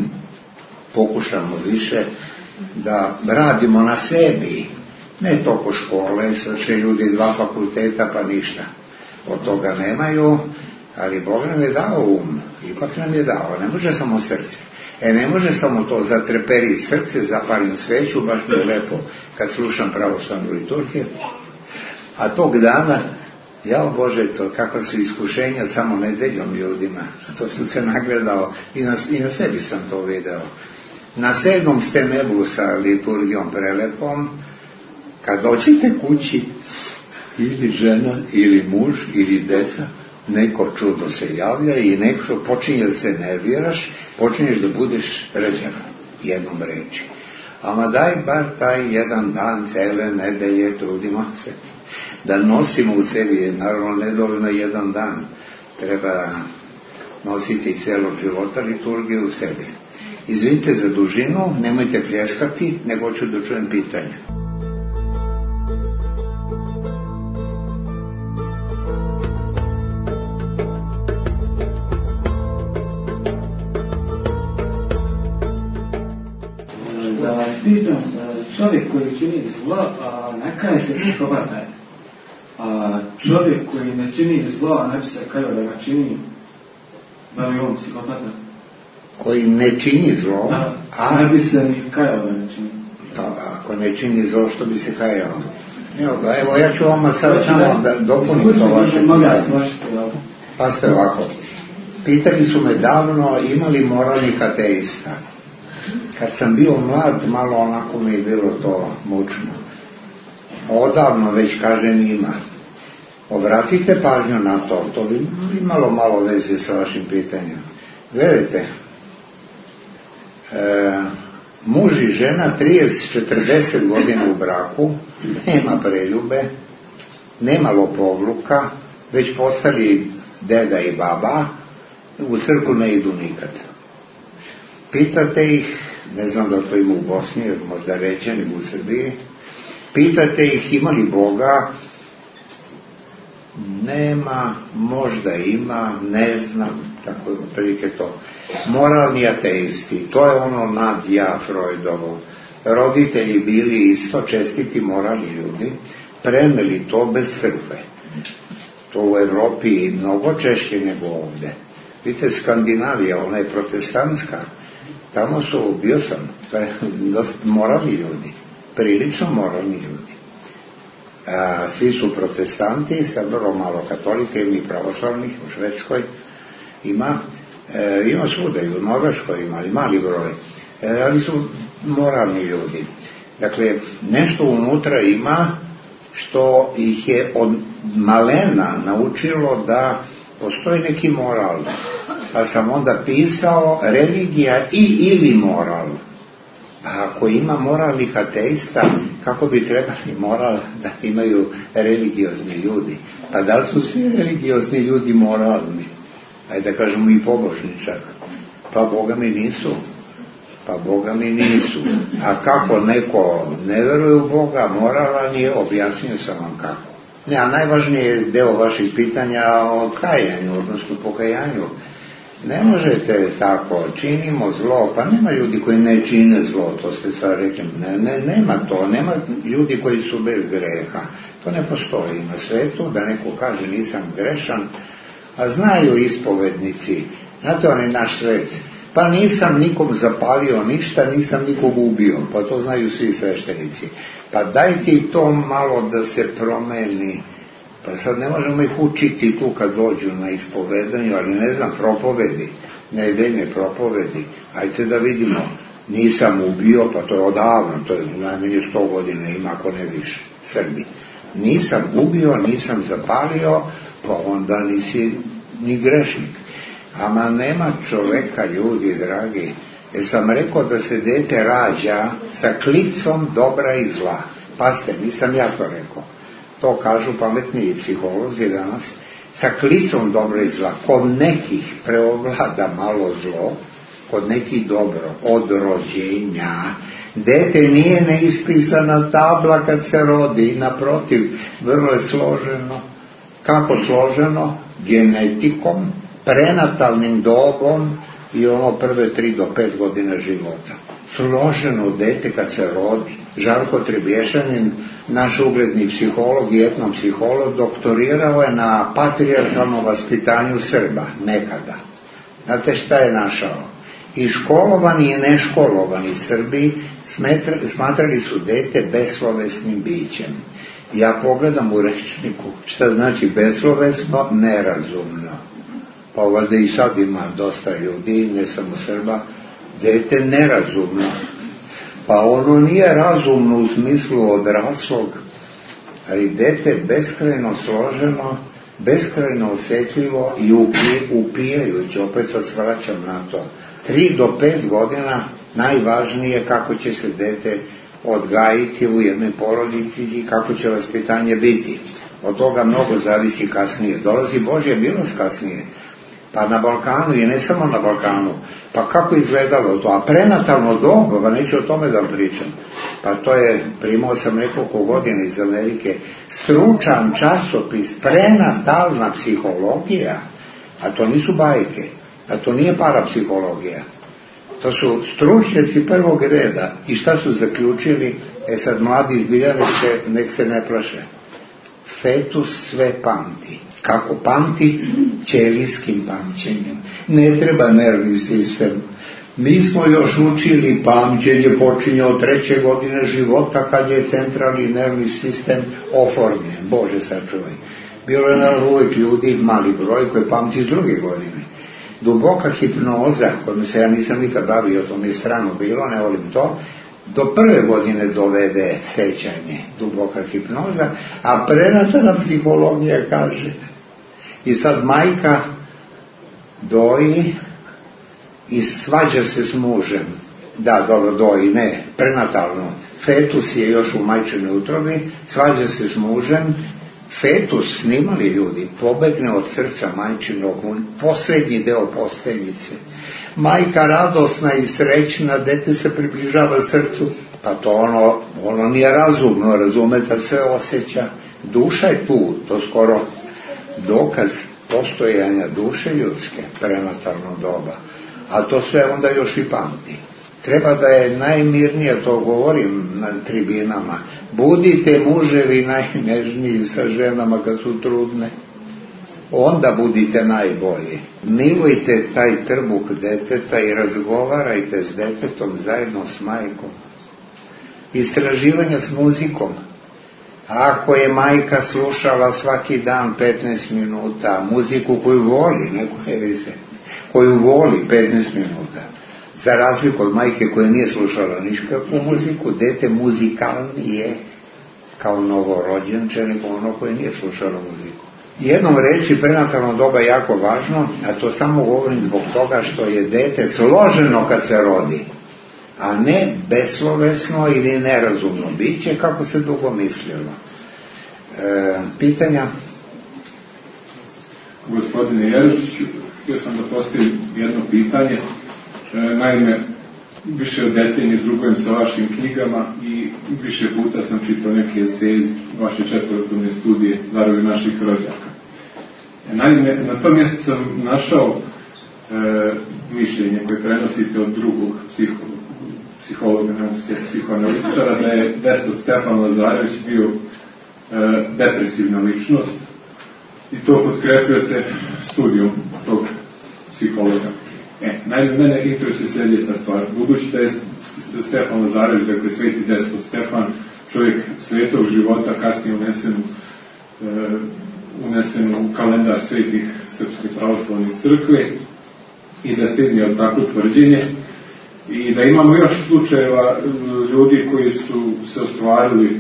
pokušamo više da radimo na sebi, ne toliko škole, sad će ljudi dva fakulteta pa ništa od toga nemaju, ali Bog nam je dao um, ipak nam je dao, ne može samo srce. E ne može samo to, zatreperi srce, zapalim sveću, baš mi je lepo kad slušam pravoslavnu liturgiju. A tog dana, jao Bože, to kakva su iskušenja samo nedeljom ljudima. To sam se nagledao i na, i na sebi sam to video. Na sedmom ste nebu sa liturgijom prelepom, kad dođete kući, ili žena, ili muž, ili deca, neko čudo se javlja i neko počinje da se nerviraš, počinješ da budeš ređena jednom reči. Ama daj bar taj jedan dan, cele nedelje, trudimo se da nosimo u sebi, naravno nedovoljno jedan dan, treba nositi cijelog života liturgiju u sebi. Izvinite za dužinu, nemojte pljeskati, nego ću da čujem pitanje. Da vas pitam, čovjek koji čini zlo, a ne kaje se psihopata je. A čovjek koji ne čini zlo, a ne bi se kajao da ga čini, da li on psihopata? Koji ne čini zlo, a, a ne bi se ni kajao da ga čini. Pa, ako ne čini zlo, što bi se kajao? Evo, evo ja ću vama sad samo da dopunim to vaše pitanje. Pa ste ovako. Pitali su me davno, imali moralnih ateista. Kad sam bio mlad, malo onako mi je bilo to mučno. Odavno već kažem ima. Obratite pažnju na to, to bi imalo malo veze sa vašim pitanjem. Gledajte, e, muž i žena trideset četrdeset godina u braku, nema preljube, nema lopovluka, već postali deda i baba, u crkvu ne idu nikad. pitate ih, ne znam da to ima u Bosni, možda ređe nego u Srbiji, pitate ih ima li Boga, nema, možda ima, ne znam, tako je otprilike to. Moralni ateisti, to je ono nadja Freudovo. Roditelji bili isto čestiti moralni ljudi, preneli to bez crkve. To u Evropi mnogo češće nego ovdje. Vidite, Skandinavija, ona je protestantska, tamo su, bio sam, to je dosta moralni ljudi, prilično moralni ljudi. A, svi su protestanti, sad vrlo malo katolike, ima i pravoslavnih u Švedskoj, ima, e, ima svuda, i u Norveškoj ima, ali mali broj, e, ali su moralni ljudi. Dakle, nešto unutra ima što ih je od malena naučilo da postoji neki moral. Pa sam onda pisao religija i ili moral. Pa ako ima moralnih ateista, kako bi trebali moral da imaju religiozni ljudi? Pa da li su svi religiozni ljudi moralni? Ajde da kažemo i pobožničar. Pa Boga mi nisu. Pa Boga mi nisu. A kako neko ne veruje u Boga, moralan je, objasnio sam vam kako. Ne, a najvažniji je deo vaših pitanja o kajanju, odnosno pokajanju. Ne možete tako, činimo zlo, pa nema ljudi koji ne čine zlo, to ste sad rekli, ne, ne, nema to, nema ljudi koji su bez greha. To ne postoji na svetu, da neko kaže nisam grešan, a znaju ispovednici, znate on je naš svet, pa nisam nikom zapalio ništa, nisam nikom ubio, pa to znaju svi sveštenici. Pa dajte i to malo da se promeni. Pa sad ne možemo ih učiti tu kad dođu na ispovedanju, ali ne znam, propovedi, nedeljne propovedi. Ajde da vidimo, nisam ubio, pa to je odavno, to je najmanje sto godina ima, ako ne više, Srbi. Nisam ubio, nisam zapalio, pa onda nisi ni grešnik. Ama nema čoveka, ljudi dragi. Jer sam rekao da se dete rađa sa klicom dobra i zla. Pazite, nisam ja to rekao. To kažu pametniji psiholozi danas. Sa klicom dobra i zla. Kod nekih preovlada malo zlo, kod nekih dobro, od rođenja. Dete nije neispisana tabla kad se rodi, naprotiv, vrlo je složeno. Kako složeno? Genetikom, prenatalnim dobom i ono prve tri do pet godina života. Složeno dete kad se rodi. Žarko Trebješanin, naš ugledni psiholog i etnopsiholog, doktorirao je na patrijarhalnom vaspitanju Srba, nekada. Znate šta je našao? I školovani i neškolovani Srbi smatrali su dete beslovesnim bićem. Ja pogledam u rečniku šta znači beslovesno, nerazumno. Pa valjda i sad ima dosta ljudi, ne samo Srba, dete nerazumno. Pa ono nije razumno u smislu odraslog, ali dete beskrajno složeno, beskrajno osjetljivo i upijajući, opet sad svraćam na to. Tri do pet godina najvažnije kako će se dete odgajiti u jednoj porodici i kako će vaspitanje biti. Od toga mnogo zavisi kasnije. Dolazi Božja milost kasnije. Pa na Balkanu i ne samo na Balkanu. Pa kako izgledalo to? A prenatalno doba, pa neću o tome da pričam. Pa to je, primao sam nekoliko godina iz Amerike, stručan časopis, prenatalna psihologija. A to nisu bajke. A to nije parapsihologija. To su stručnjaci prvog reda. I šta su zaključili? E sad mladi izbiljani se, nek se ne plaše. Fetus sve pamti. Kako pamti? Ćelijskim pamćenjem. Ne treba nervni sistem. Mi smo još učili pamćenje, počinje od treće godine života kad je centralni nervni sistem oformljen. Bože sačuvaj. Bilo je na uvijek ljudi, mali broj, koji pamti iz druge godine. Duboka hipnoza, kojom se ja nisam nikad bavio, to mi je strano bilo, ne volim to, do prve godine dovede sećanje, duboka hipnoza, a prenatalna psihologija kaže. I sad majka doji i svađa se s mužem. Da, dobro, doji, ne, prenatalno. Fetus je još u majčinoj utrobi, svađa se s mužem, fetus, snimali ljudi, pobegne od srca majčinog, posljednji deo posteljice. majka radosna i srećna, dete se približava srcu, pa to ono, ono nije razumno, razumete, sve osjeća. Duša je tu, to skoro dokaz postojanja duše ljudske, prenatalno doba, a to sve onda još i pamti. Treba da je najmirnije, to govorim na tribinama, budite muževi najnežniji sa ženama kad su trudne, onda budite najbolji. Milujte taj trbuh deteta i razgovarajte s detetom zajedno s majkom. Istraživanja s muzikom. Ako je majka slušala svaki dan petnaest minuta muziku koju voli, ne koju, koju voli petnaest minuta, za razliku od majke koja nije slušala niškakvu muziku, dete muzikalnije kao novorođenče nego ono koje nije slušalo muziku. Jednom reći, prenatalno doba je jako važno, a to samo govorim zbog toga što je dete složeno kad se rodi, a ne beslovesno ili nerazumno biće kako se dugo mislilo. E, pitanja? Gospodine Jerušiću, htio sam da postavim jedno pitanje. E, naime, više od decenije drugujem sa vašim knjigama i više puta sam čitao neke eseje iz vaše četvrtkovne studije Darovi naših rođaka. E, naime, na tom mjestu sam našao e, mišljenje koje prenosite od drugog psihologa, psihologa, psihoanalitičara, da je despot Stefan Lazarević bio e, depresivna ličnost i to potkrepljujete studijom tog psihologa. E, naime, mene interesuje sljedeća stvar. Budući da je Stefan Lazarević, dakle sveti despot Stefan, čovjek svetog života, kasnije unesenu, e, unesenu u kalendar svetih Srpske pravoslavne crkve i da ste iznijeli takvo tvrđenje, i da imamo još slučajeva ljudi koji su se ostvarili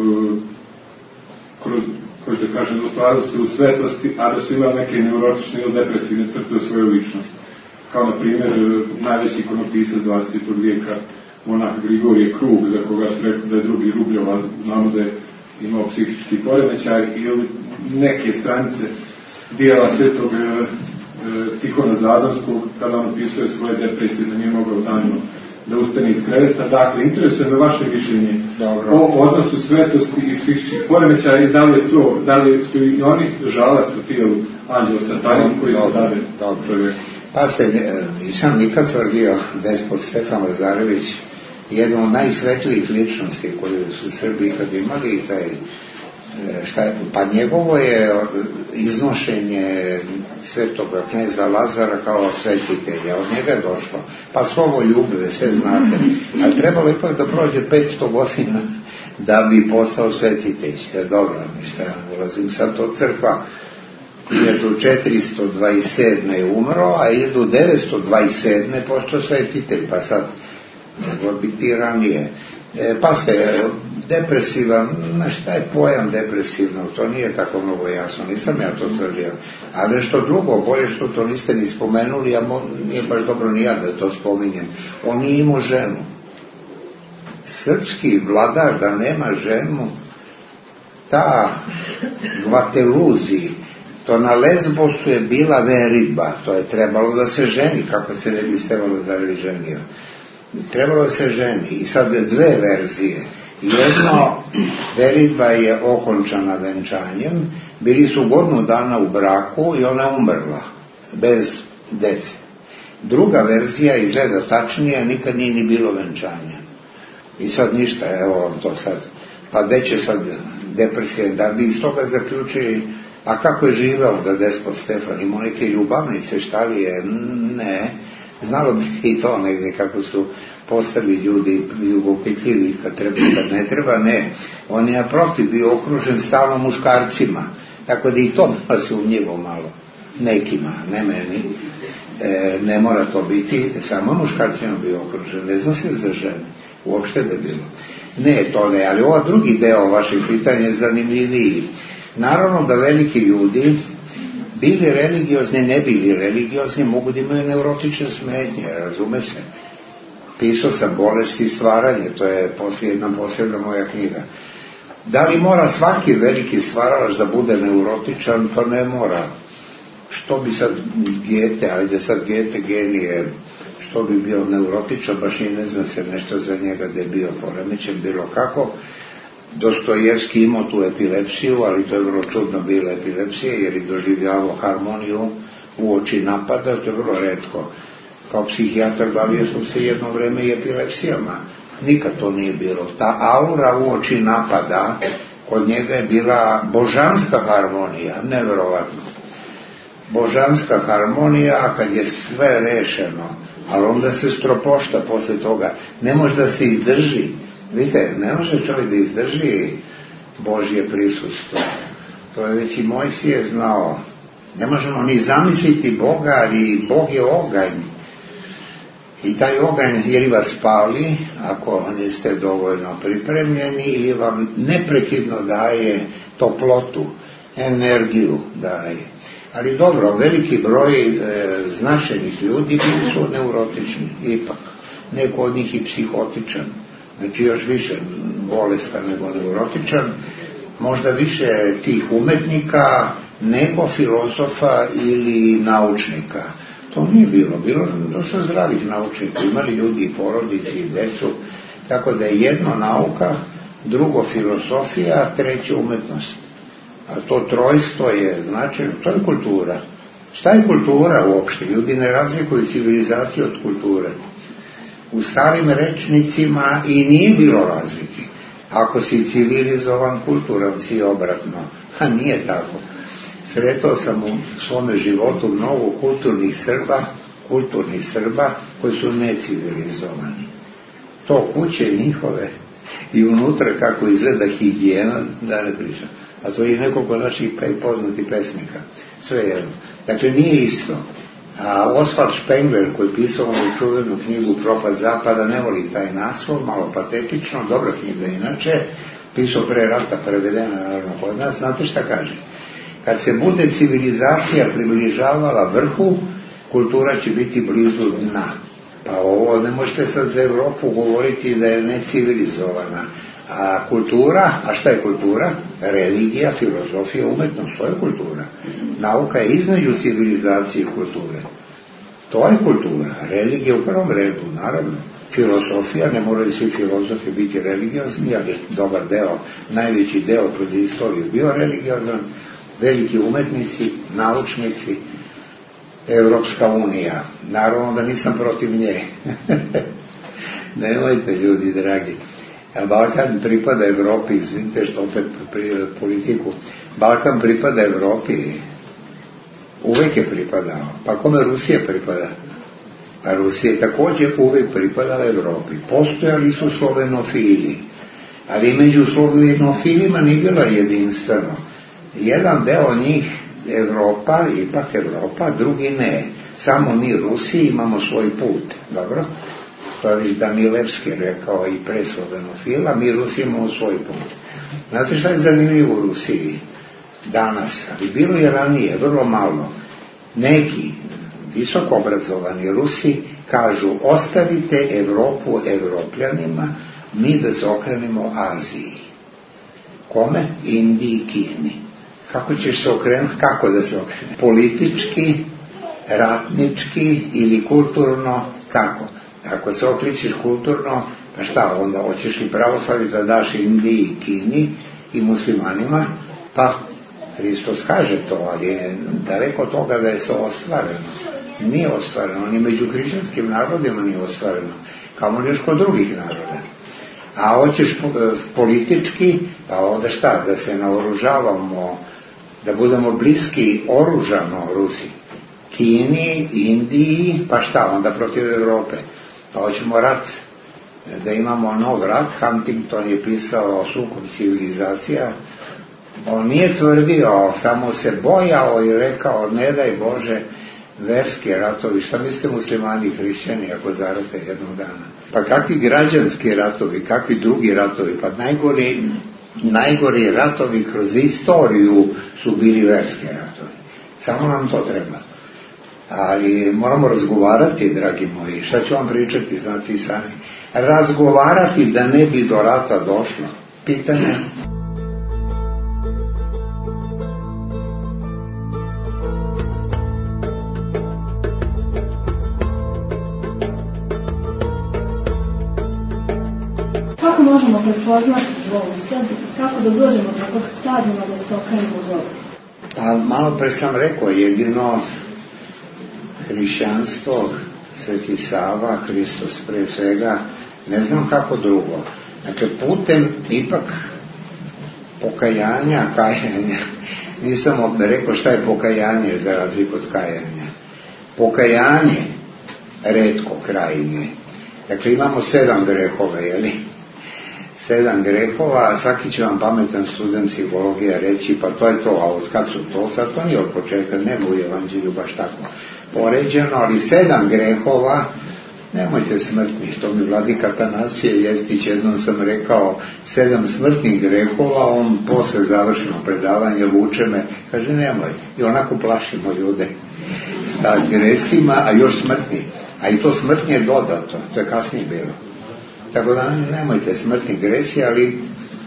kroz, kroz da kažem, ostvarili se u svetlosti, a da su imali neke neurotične ili depresivne crte u svojoj ličnosti. Kao na primjer najveći ikonopisac dvadesetog vijeka, monah Grigorije Krug, za koga su rekli da je drugi Rubljova, znamo da je imao psihički poremećaj, ili neke stranice dijela svetog Tihona Zadorskog, kada on opisuje svoje depresije, da nije mogao danima da ustane iz kreveta. Dakle, interesuje me vaše mišljenje Dobro. o odnosu svetosti i psihičkih poremećaja i da li je to, da li su i oni žalac u tijelu anđela satanin koji se dade čovjeku. Pa ste, nisam nikad tvrdio despot Stefan Lazarević jedno od najsvetlijih ličnosti koje su Srbi ikad imali i taj šta je, pa njegovo je iznošenje svetoga kneza Lazara kao svetitelja, od njega je došlo, pa slovo ljubve, sve znate, ali trebalo ipak da prođe petsto godina da bi postao svetitelj. Dobro, ništa, ulazim sad to crkva hiljadu četiristo dvadeset sedme je umro, a hiljadu devetsto dvadeset sedme postao svetitelj, pa sad nego biti ranije. E, pa ste depresivan, na šta je pojam depresivno, to nije tako mnogo jasno, nisam ja to tvrdio, a nešto drugo, bolje što to niste ni spomenuli, a mo, nije baš dobro ni ja da to spominjem. On nije imao ženu. Srpski vladar da nema ženu, ta Gvateluzi, to na Lesbosu je bila veridba, to je trebalo da se ženi, kako se ne bi Stefan Lazarević ženio. Trebalo da se ženi. I sad dve verzije. Jedno, veridba je okončana venčanjem, bili su godinu dana u braku i ona umrla, bez dece. Druga verzija izgleda tačnija, nikad nije ni bilo venčanja. I sad ništa, evo to sad. Pa gde će sad depresija, da bi iz toga zaključili, a kako je živao da despot Stefan, imao neke ljubavnice, šta li je, ne, znalo bi i to negdje kako su postali ljudi ljubopitljivi kad treba, kad ne treba, ne. On je naprotiv bio okružen stalno muškarcima, tako da i to malo sumnjivo malo, nekima, ne meni, e, ne mora to biti, samo muškarcima bio okružen, ne zna se za žene, uopšte da bilo. Ne, to ne, ali ova drugi deo vašeg pitanja je zanimljiviji. Naravno da veliki ljudi, bili religiozni, ne bili religiozni, mogu da imaju neurotične smetnje, razume se. Pisao sam Bolesti i stvaranje, to je jedna posebna moja knjiga. Da li mora svaki veliki stvaralac da bude neurotičan? To ne mora. što bi sad Goethe, ajde sad Goethe genije, što bi bio neurotičan, baš i ne zna se nešto za njega da je bio poremećen, bilo kako. Dostojevski imao tu epilepsiju, ali to je vrlo čudno bila epilepsija, jer je doživljavao harmoniju u oči napada, to je vrlo retko. Kao psihijatar bavio sam se jedno vreme i epilepsijama. Nikad to nije bilo. Ta aura u oči napada, kod njega je bila božanska harmonija, nevjerovatno. Božanska harmonija, a kad je sve rešeno, ali onda se stropošta posle toga, ne može da se izdrži. Vidite, ne može čovjek da izdrži Božje prisustvo. To je već i Mojsije znao. Ne možemo ni zamisliti Boga, ali Bog je oganj. I taj oganj ili vas pali, ako niste dovoljno pripremljeni, ili vam neprekidno daje toplotu, energiju daje. Ali dobro, veliki broj e, značajnih ljudi su neurotični, ipak. Neko od njih i psihotičan. Znači još više bolestan nego neurotičan, možda više tih umetnika nego filozofa ili naučnika. To nije bilo, bilo dosta zdravih naučnika, imali ljudi i porodici i decu, tako da je jedno nauka, drugo filosofija, treće umetnost. A to trojstvo je značajno, to je kultura. Šta je kultura uopšte? Ljudi ne razlikuju civilizaciju od kulture. U starim rečnicima i nije bilo razlike. Ako si civilizovan, kulturan si obratno. A nije tako. Sretao sam u svome životu mnogo kulturnih Srba, kulturnih Srba koji su necivilizovani. To kuće njihove i unutra kako izgleda higijena, da ne pričam. A to je nekoliko naših poznatih pesnika. Sve jedno. Dakle, nije isto. A Oswald Spengler, koji je pisao u čuvenu knjigu Propad zapada, ne voli taj naslov, malo patetično, dobra knjiga inače, pisao pre rata, prevedena naravno kod nas. Znate šta kaže? Kad se bude civilizacija približavala vrhu, kultura će biti blizu dna. Pa ovo ne možete sad za Evropu govoriti da je necivilizovana. A kultura, a šta je kultura? Religija, filozofija, umetnost, to je kultura. Nauka je između civilizacije i kulture. To je kultura. Religija u prvom redu, naravno. Filosofija, ne moraju svi filozofi biti religiozni, ali dobar deo, najveći deo kroz istoriju bio religiozan, veliki umetnici, naučnici, Evropska unija. Naravno da nisam protiv nje. Nemojte, ljudi dragi. Balkan pripada Evropi, izvinite što opet politiku. Balkan pripada Evropi. Uvek je pripadao. Pa kome Rusija pripada? A Rusija je također uvek pripadala Evropi. Postojali su slovenofili. Ali među slovenofilima nije bilo jedinstveno. Jedan deo njih Evropa, ipak Evropa, drugi ne. Samo mi Rusi imamo svoj put. Dobro? To je Danilevski rekao i pre slovenofila, mi Rusi imamo svoj put. Znate šta je zanimljivo u Rusiji danas, ali bilo je ranije, vrlo malo. Neki visoko obrazovani Rusi kažu ostavite Evropu Evropljanima, mi da se okrenemo Aziji. Kome? Indiji i Kini. Kako ćeš se okrenuti? Kako da se okrene? Politički, ratnički ili kulturno? Kako? Ako se okličiš kulturno, pa šta, onda hoćeš li pravoslavi da daš Indiji i Kini i muslimanima? Pa, Hristos kaže to, ali je daleko toga da je to ostvareno. Nije ostvareno, ni među hrišćanskim narodima nije ostvareno, kao još kod drugih naroda. A hoćeš politički, pa onda šta, da se naoružavamo, da budemo bliski oružano Rusi, Kini, Indiji, pa šta, onda protiv Evrope. Pa hoćemo rat, da imamo nov rat. Huntington je pisao Sukob civilizacija. On nije tvrdio, samo se bojao i rekao, ne daj Bože, verski ratovi. Šta mislite muslimani i hrišćani ako zarate jednog dana? Pa kakvi građanski ratovi, kakvi drugi ratovi? Pa najgori, najgori ratovi kroz istoriju su bili verski ratovi. Samo nam to treba. Ali moramo razgovarati, dragi moji. Šta ću vam pričati, znate i sami. Razgovarati da ne bi do rata došlo. Pitanje. Kako možemo prepoznati zlo u sebi i kako da dođemo do tog stadijuma da se okrenemo zlo? Pa malo pre sam rekao, jedino hrišćanstvo, Sveti Sava, Hristos pre svega, ne znam kako drugo. Dakle, putem ipak pokajanja, kajanja, nisam rekao šta je pokajanje za razliku od kajanja. Pokajanje retko krajnje. Dakle, imamo sedam grehova, jeli? Sedam grehova, a svaki će vam pametan student psihologija reći, pa to je to, a od kad su to, sad to nije od početka, nema u evanđelju baš tako poređeno, ali sedam grehova, nemojte smrtnih, to mi vladika Atanasije Jeftić, jednom sam rekao, sedam smrtnih grehova, on posle završeno predavanje vuče me, kaže nemoj, i onako plašimo ljude sa gresima, a još smrtni, a i to smrtnje je dodato, to je kasnije bilo. Tako da nemojte smrtni gresi, ali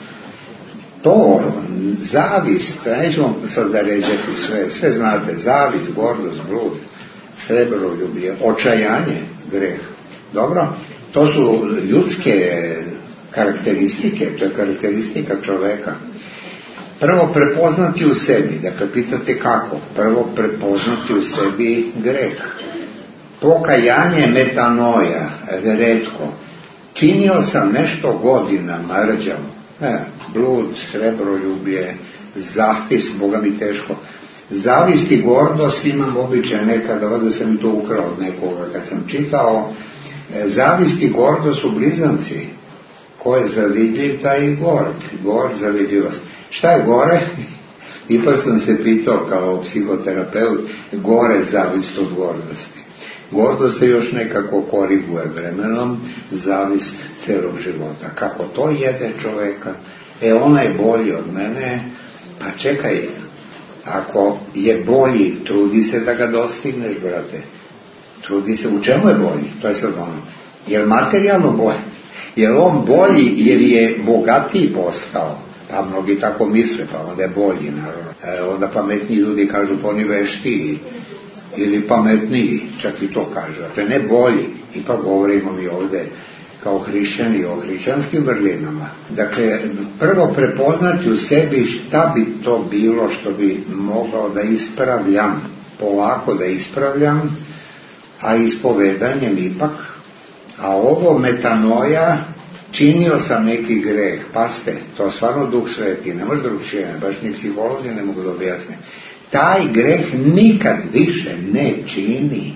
to, zavist, nećemo sad da ređati sve, sve znate, zavist, gordost, blud, srebroljublje, očajanje, greh. Dobro? To su ljudske karakteristike, to je karakteristika čoveka. Prvo prepoznati u sebi, dakle pitate kako, prvo prepoznati u sebi greh. Pokajanje, metanoja, retko. Činio sam nešto godinama, rđavo. Ne, blud, srebroljublje, zavist, Boga mi teško. Zavist i gordost imam običaj nekada, vada sam i to ukrao od nekoga kad sam čitao. Zavist i gordost su blizanci. Ko je zavidljiv, taj i gord. Gord, zavidljivost. Šta je gore? Ipak sam se pitao kao psihoterapeut, gore zavist od gordosti. Gordost se još nekako koriguje vremenom, zavist celog života. Kako to jede čoveka? E, ona je bolji od mene, pa čekaj, ako je bolji, trudi se da ga dostigneš, brate. Trudi se, u čemu je bolji? To je sad ono. Je li materijalno bolji? Je li on bolji jer je bogatiji postao? Pa mnogi tako misle, pa onda je bolji, naravno. E, onda pametni ljudi kažu, pa oni veštiji. Ili pametniji, čak i to kažu. Dakle, ne bolji, ipak govorimo mi ovdje kao hrišćani o hrišćanskim vrlinama. Dakle, prvo prepoznati u sebi šta bi to bilo što bi mogao da ispravljam, polako da ispravljam, a ispovedanjem ipak. A ovo metanoja, činio sam neki greh, paste, to stvarno Duh Sveti, ne može drugčije, baš ni psiholozi ne mogu da objasne. Taj greh nikad više ne čini.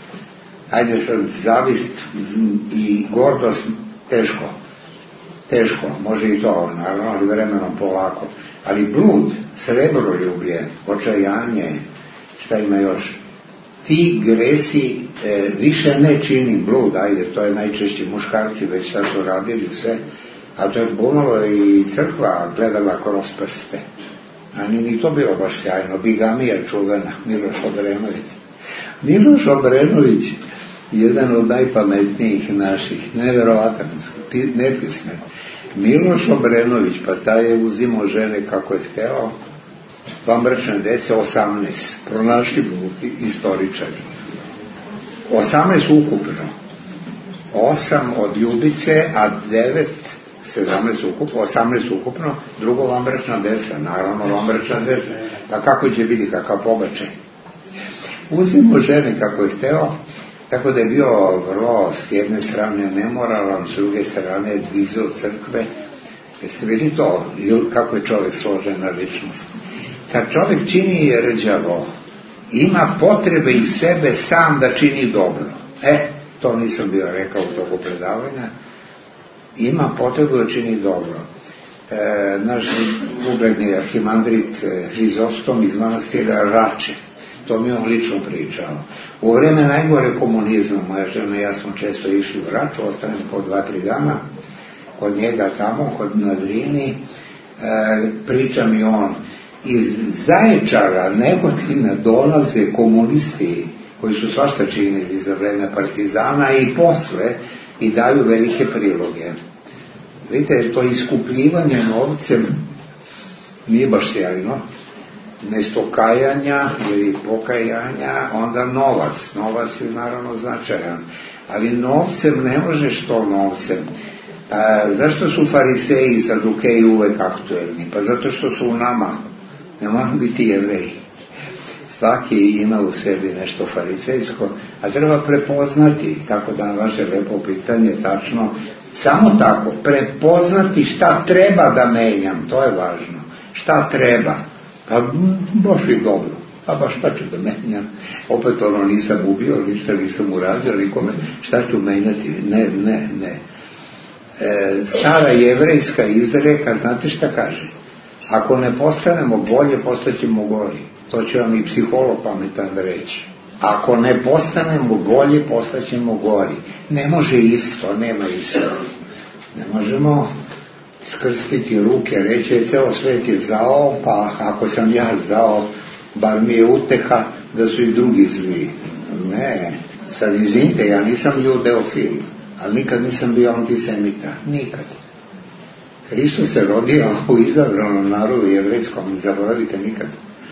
Ajde sad, zavist i gordost, teško. Teško, može i to, naravno, ali vremenom polako. Ali blud, srebroljublje, očajanje, šta ima još? Ti gresi e, više ne čini. Blud, ajde, to je najčešće muškarci, već sad su radili sve, a to je pomalo i crkva gledala kroz prste. A ni, ni to bilo baš sjajno. Bigamija čuvena, Miloš Obrenović. Miloš Obrenović, jedan od najpametnijih naših, nevjerovatan, nepismen. Miloš Obrenović, pa taj je uzimao žene kako je hteo, vanbračne dece, osamnaest, pronašli istoričari. osamnaest ukupno. osam od Ljubice, a devet, sedamnaest ukupno, osamnaest ukupno, drugo vanbračna deca, naravno vanbračna deca. Pa kako će biti, kakav pobačaj? Uzimo žene kako je hteo, tako da je bio vrlo s jedne strane nemoralan, s druge strane dizao crkve. Jeste vidi to, kako je čovjek složena ličnost? Kad čovjek čini rđavo, ima potrebe iz sebe sam da čini dobro. E, to nisam bio rekao u toku predavanja. Ima potrebu da čini dobro. E, naš ugledni arhimandrit Hrizostom iz manastira Rače, to mi on lično pričao. U vreme najgore komunizma, moja žena i ja smo često išli u Raču, ostanem po dva, tri dana, kod njega tamo, kod na Drini, e, priča mi on, iz Zaječara, Negotina dolaze komunisti koji su svašta činili za vreme partizana i posle i daju velike priloge. Vidite, to iskupljivanje novcem nije baš sjajno. Mesto kajanja ili pokajanja, onda novac. Novac je naravno značajan. Ali novcem ne možeš to novcem. A, zašto su fariseji i sadukeji uvek aktuelni? Pa zato što su u nama. Ne moramo biti Jevreji. Svaki ima u sebi nešto farisejsko, a treba prepoznati, kako da na vaše lepo pitanje tačno, samo tako, prepoznati šta treba da menjam, to je važno. Šta treba? Pa baš i dobro. Pa baš šta ću da menjam? Opet ono nisam ubio, ništa nisam uradio, nikome. Šta ću menjati? Ne, ne, ne. E, stara jevrejska izreka, znate šta kaže? Ako ne postanemo bolje, postaćemo gori. To će vam i psiholog pametan reći. Ako ne postanemo bolje, postaćemo gori. Ne može isto, nema isto. Ne možemo skrstiti ruke, reći ceo svet je zao, pa ako sam ja zao, bar mi je uteha da su i drugi zli. Ne, sad izvinite, ja nisam judeofil, ali nikad nisam bio antisemita, nikad. Hristos se rodio u izabranom narodu jevrejskom, ne zaboravite nikad.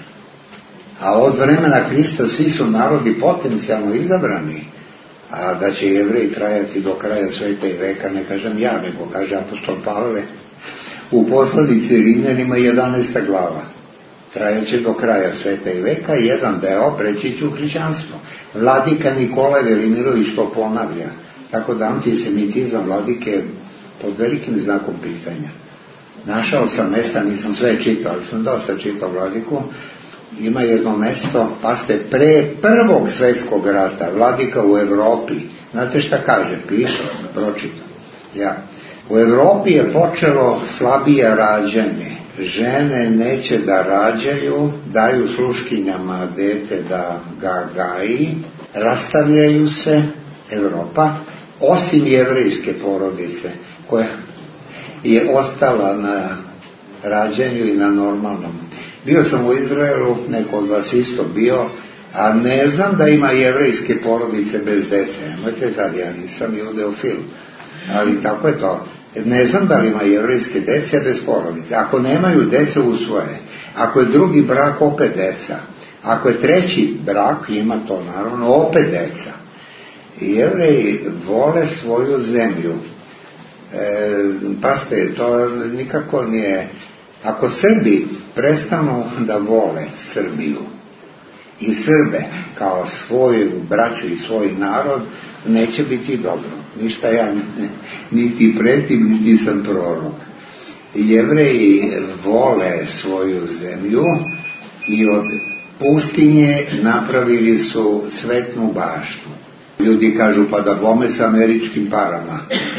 A od vremena Hrista svi su narodi potencijalno izabrani, a da će Jevreji trajati do kraja sveta i veka, ne kažem ja, nego kaže apostol Pavle u poslanici Rimljanima jedanaesta glava. Trajaće do kraja sveta i veka i jedan deo preći će u hrišćanstvo. Vladika Nikola Velimirović to ponavlja, tako da antisemitizam vladike pod velikim znakom pitanja. Našao sam mesta, nisam sve čitao, ali sam dosta čitao vladiku. Ima jedno mesto, pa ste pre prvog svetskog rata, vladika u Evropi, znate šta kaže, piše, pročitam, ja. U Evropi je počelo slabije rađanje, žene neće da rađaju, daju sluškinjama dete da ga gaji, rastavljaju se, Evropa, osim jevrejske porodice, koja je ostala na rađanju i na normalnom. Bio sam u Izraelu, neko od vas isto bio, a ne znam da ima jevrejske porodice bez dece. Nemojte sad, ja nisam judeofil, ali tako je to. Ne znam da li ima jevrejske dece bez porodice. Ako nemaju dece usvoje, ako je drugi brak, opet deca. Ako je treći brak, ima to naravno, opet deca. Jevreji vole svoju zemlju. E, paste, to nikako nije... Ako Srbi prestanu da vole Srbiju i Srbe kao svoju braću i svoj narod, neće biti dobro. Ništa ja niti pretim, niti sam prorok. Jevreji vole svoju zemlju i od pustinje napravili su cvetnu baštu. Ljudi kažu pa da bome sa američkim parama.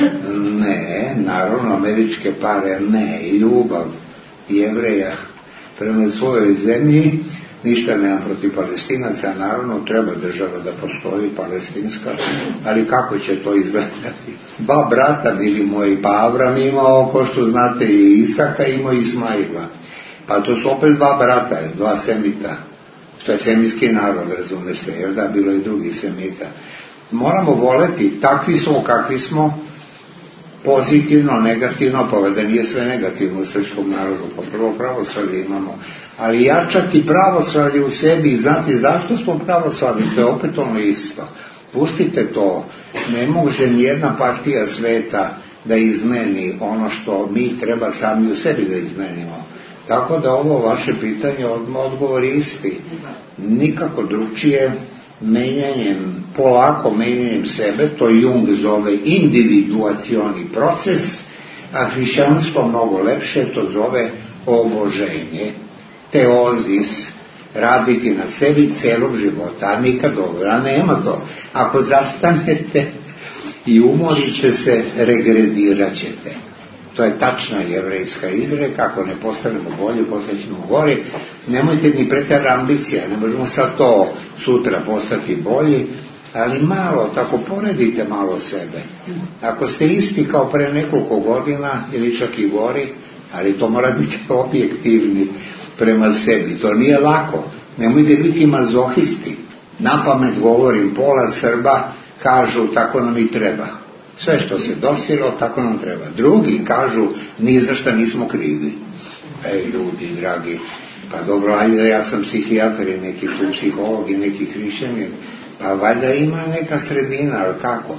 Ne, naravno američke pare ne, ljubav Jevreja prema svojoj zemlji, ništa nemam protiv Palestinaca, naravno treba država da postoji palestinska, ali kako će to izgledati? Dva brata bili moji, pa Avram imao, ko što znate, i Isaka, imao i Ismaila, pa to su opet dva brata, dva semita, što je semitski narod, razume se, jer da, bilo i drugih semita. Moramo voleti, takvi smo kakvi smo, pozitivno, negativno, pa da nije sve negativno u srpskom narodu, pa prvo pravoslavlje imamo, ali jačati pravoslavlje u sebi i znati zašto smo pravoslavlji, to je opet ono isto. Pustite to, ne može nijedna partija sveta da izmeni ono što mi treba sami u sebi da izmenimo. Tako da ovo vaše pitanje odgovor je isti. Nikako drugčije, menjanjem, polako menjanjem sebe, to Jung zove individuacioni proces, a hrišćanstvo mnogo lepše to zove oboženje, teozis, raditi na sebi celog života, a nikad dobro, a nema to. Ako zastanete i umorite se, regredirat ćete. To je tačna jevrejska izreka, ako ne postanemo bolje, postaćemo gori. Nemojte ni pretjera ambicija, ne možemo sad to sutra postati bolji, ali malo, tako poredite malo sebe. Ako ste isti kao pre nekoliko godina ili čak i gori, ali to mora biti objektivni prema sebi, to nije lako. Nemojte biti mazohisti. Napamet govorim, pola Srba kažu tako nam i treba. Sve što se dosilo, tako nam treba. Drugi kažu, ni za šta nismo krivi. Ej, ljudi, dragi, pa dobro, ajde, ja sam psihijatar i neki tu psiholog i neki hrišćanin, pa valjda ima neka sredina, ali kako?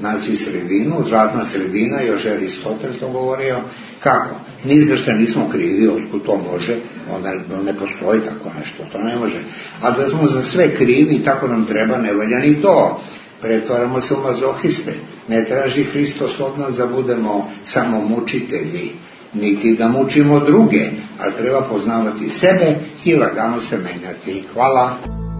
naći sredinu, zlatna sredina, još Aristotel to govorio. Kako? Ni za što nismo krivi, otkud to može, onda ne postoji tako nešto, to ne može. A da smo za sve krivi, tako nam treba, ne valja ni to. Pretvaramo se u mazohiste. Ne traži Hristos od nas da budemo samo mučitelji, niti da mučimo druge, ali treba poznavati sebe i lagano se menjati. Hvala.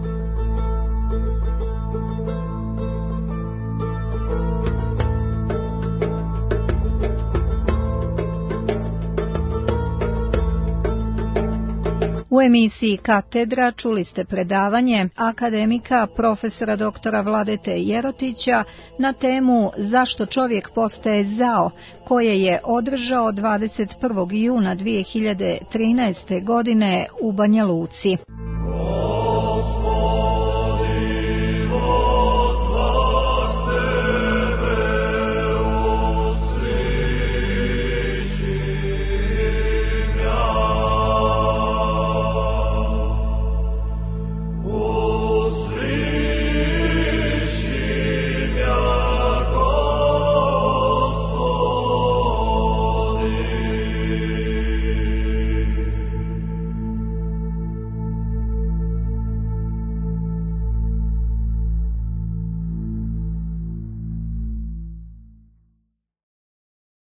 U emisiji Katedra čuli ste predavanje akademika profesora doktora Vladete Jerotića na temu Zašto čovjek postaje zao, koje je održao dvadeset prvog juna dvije hiljade trinaeste godine u Banja Luci.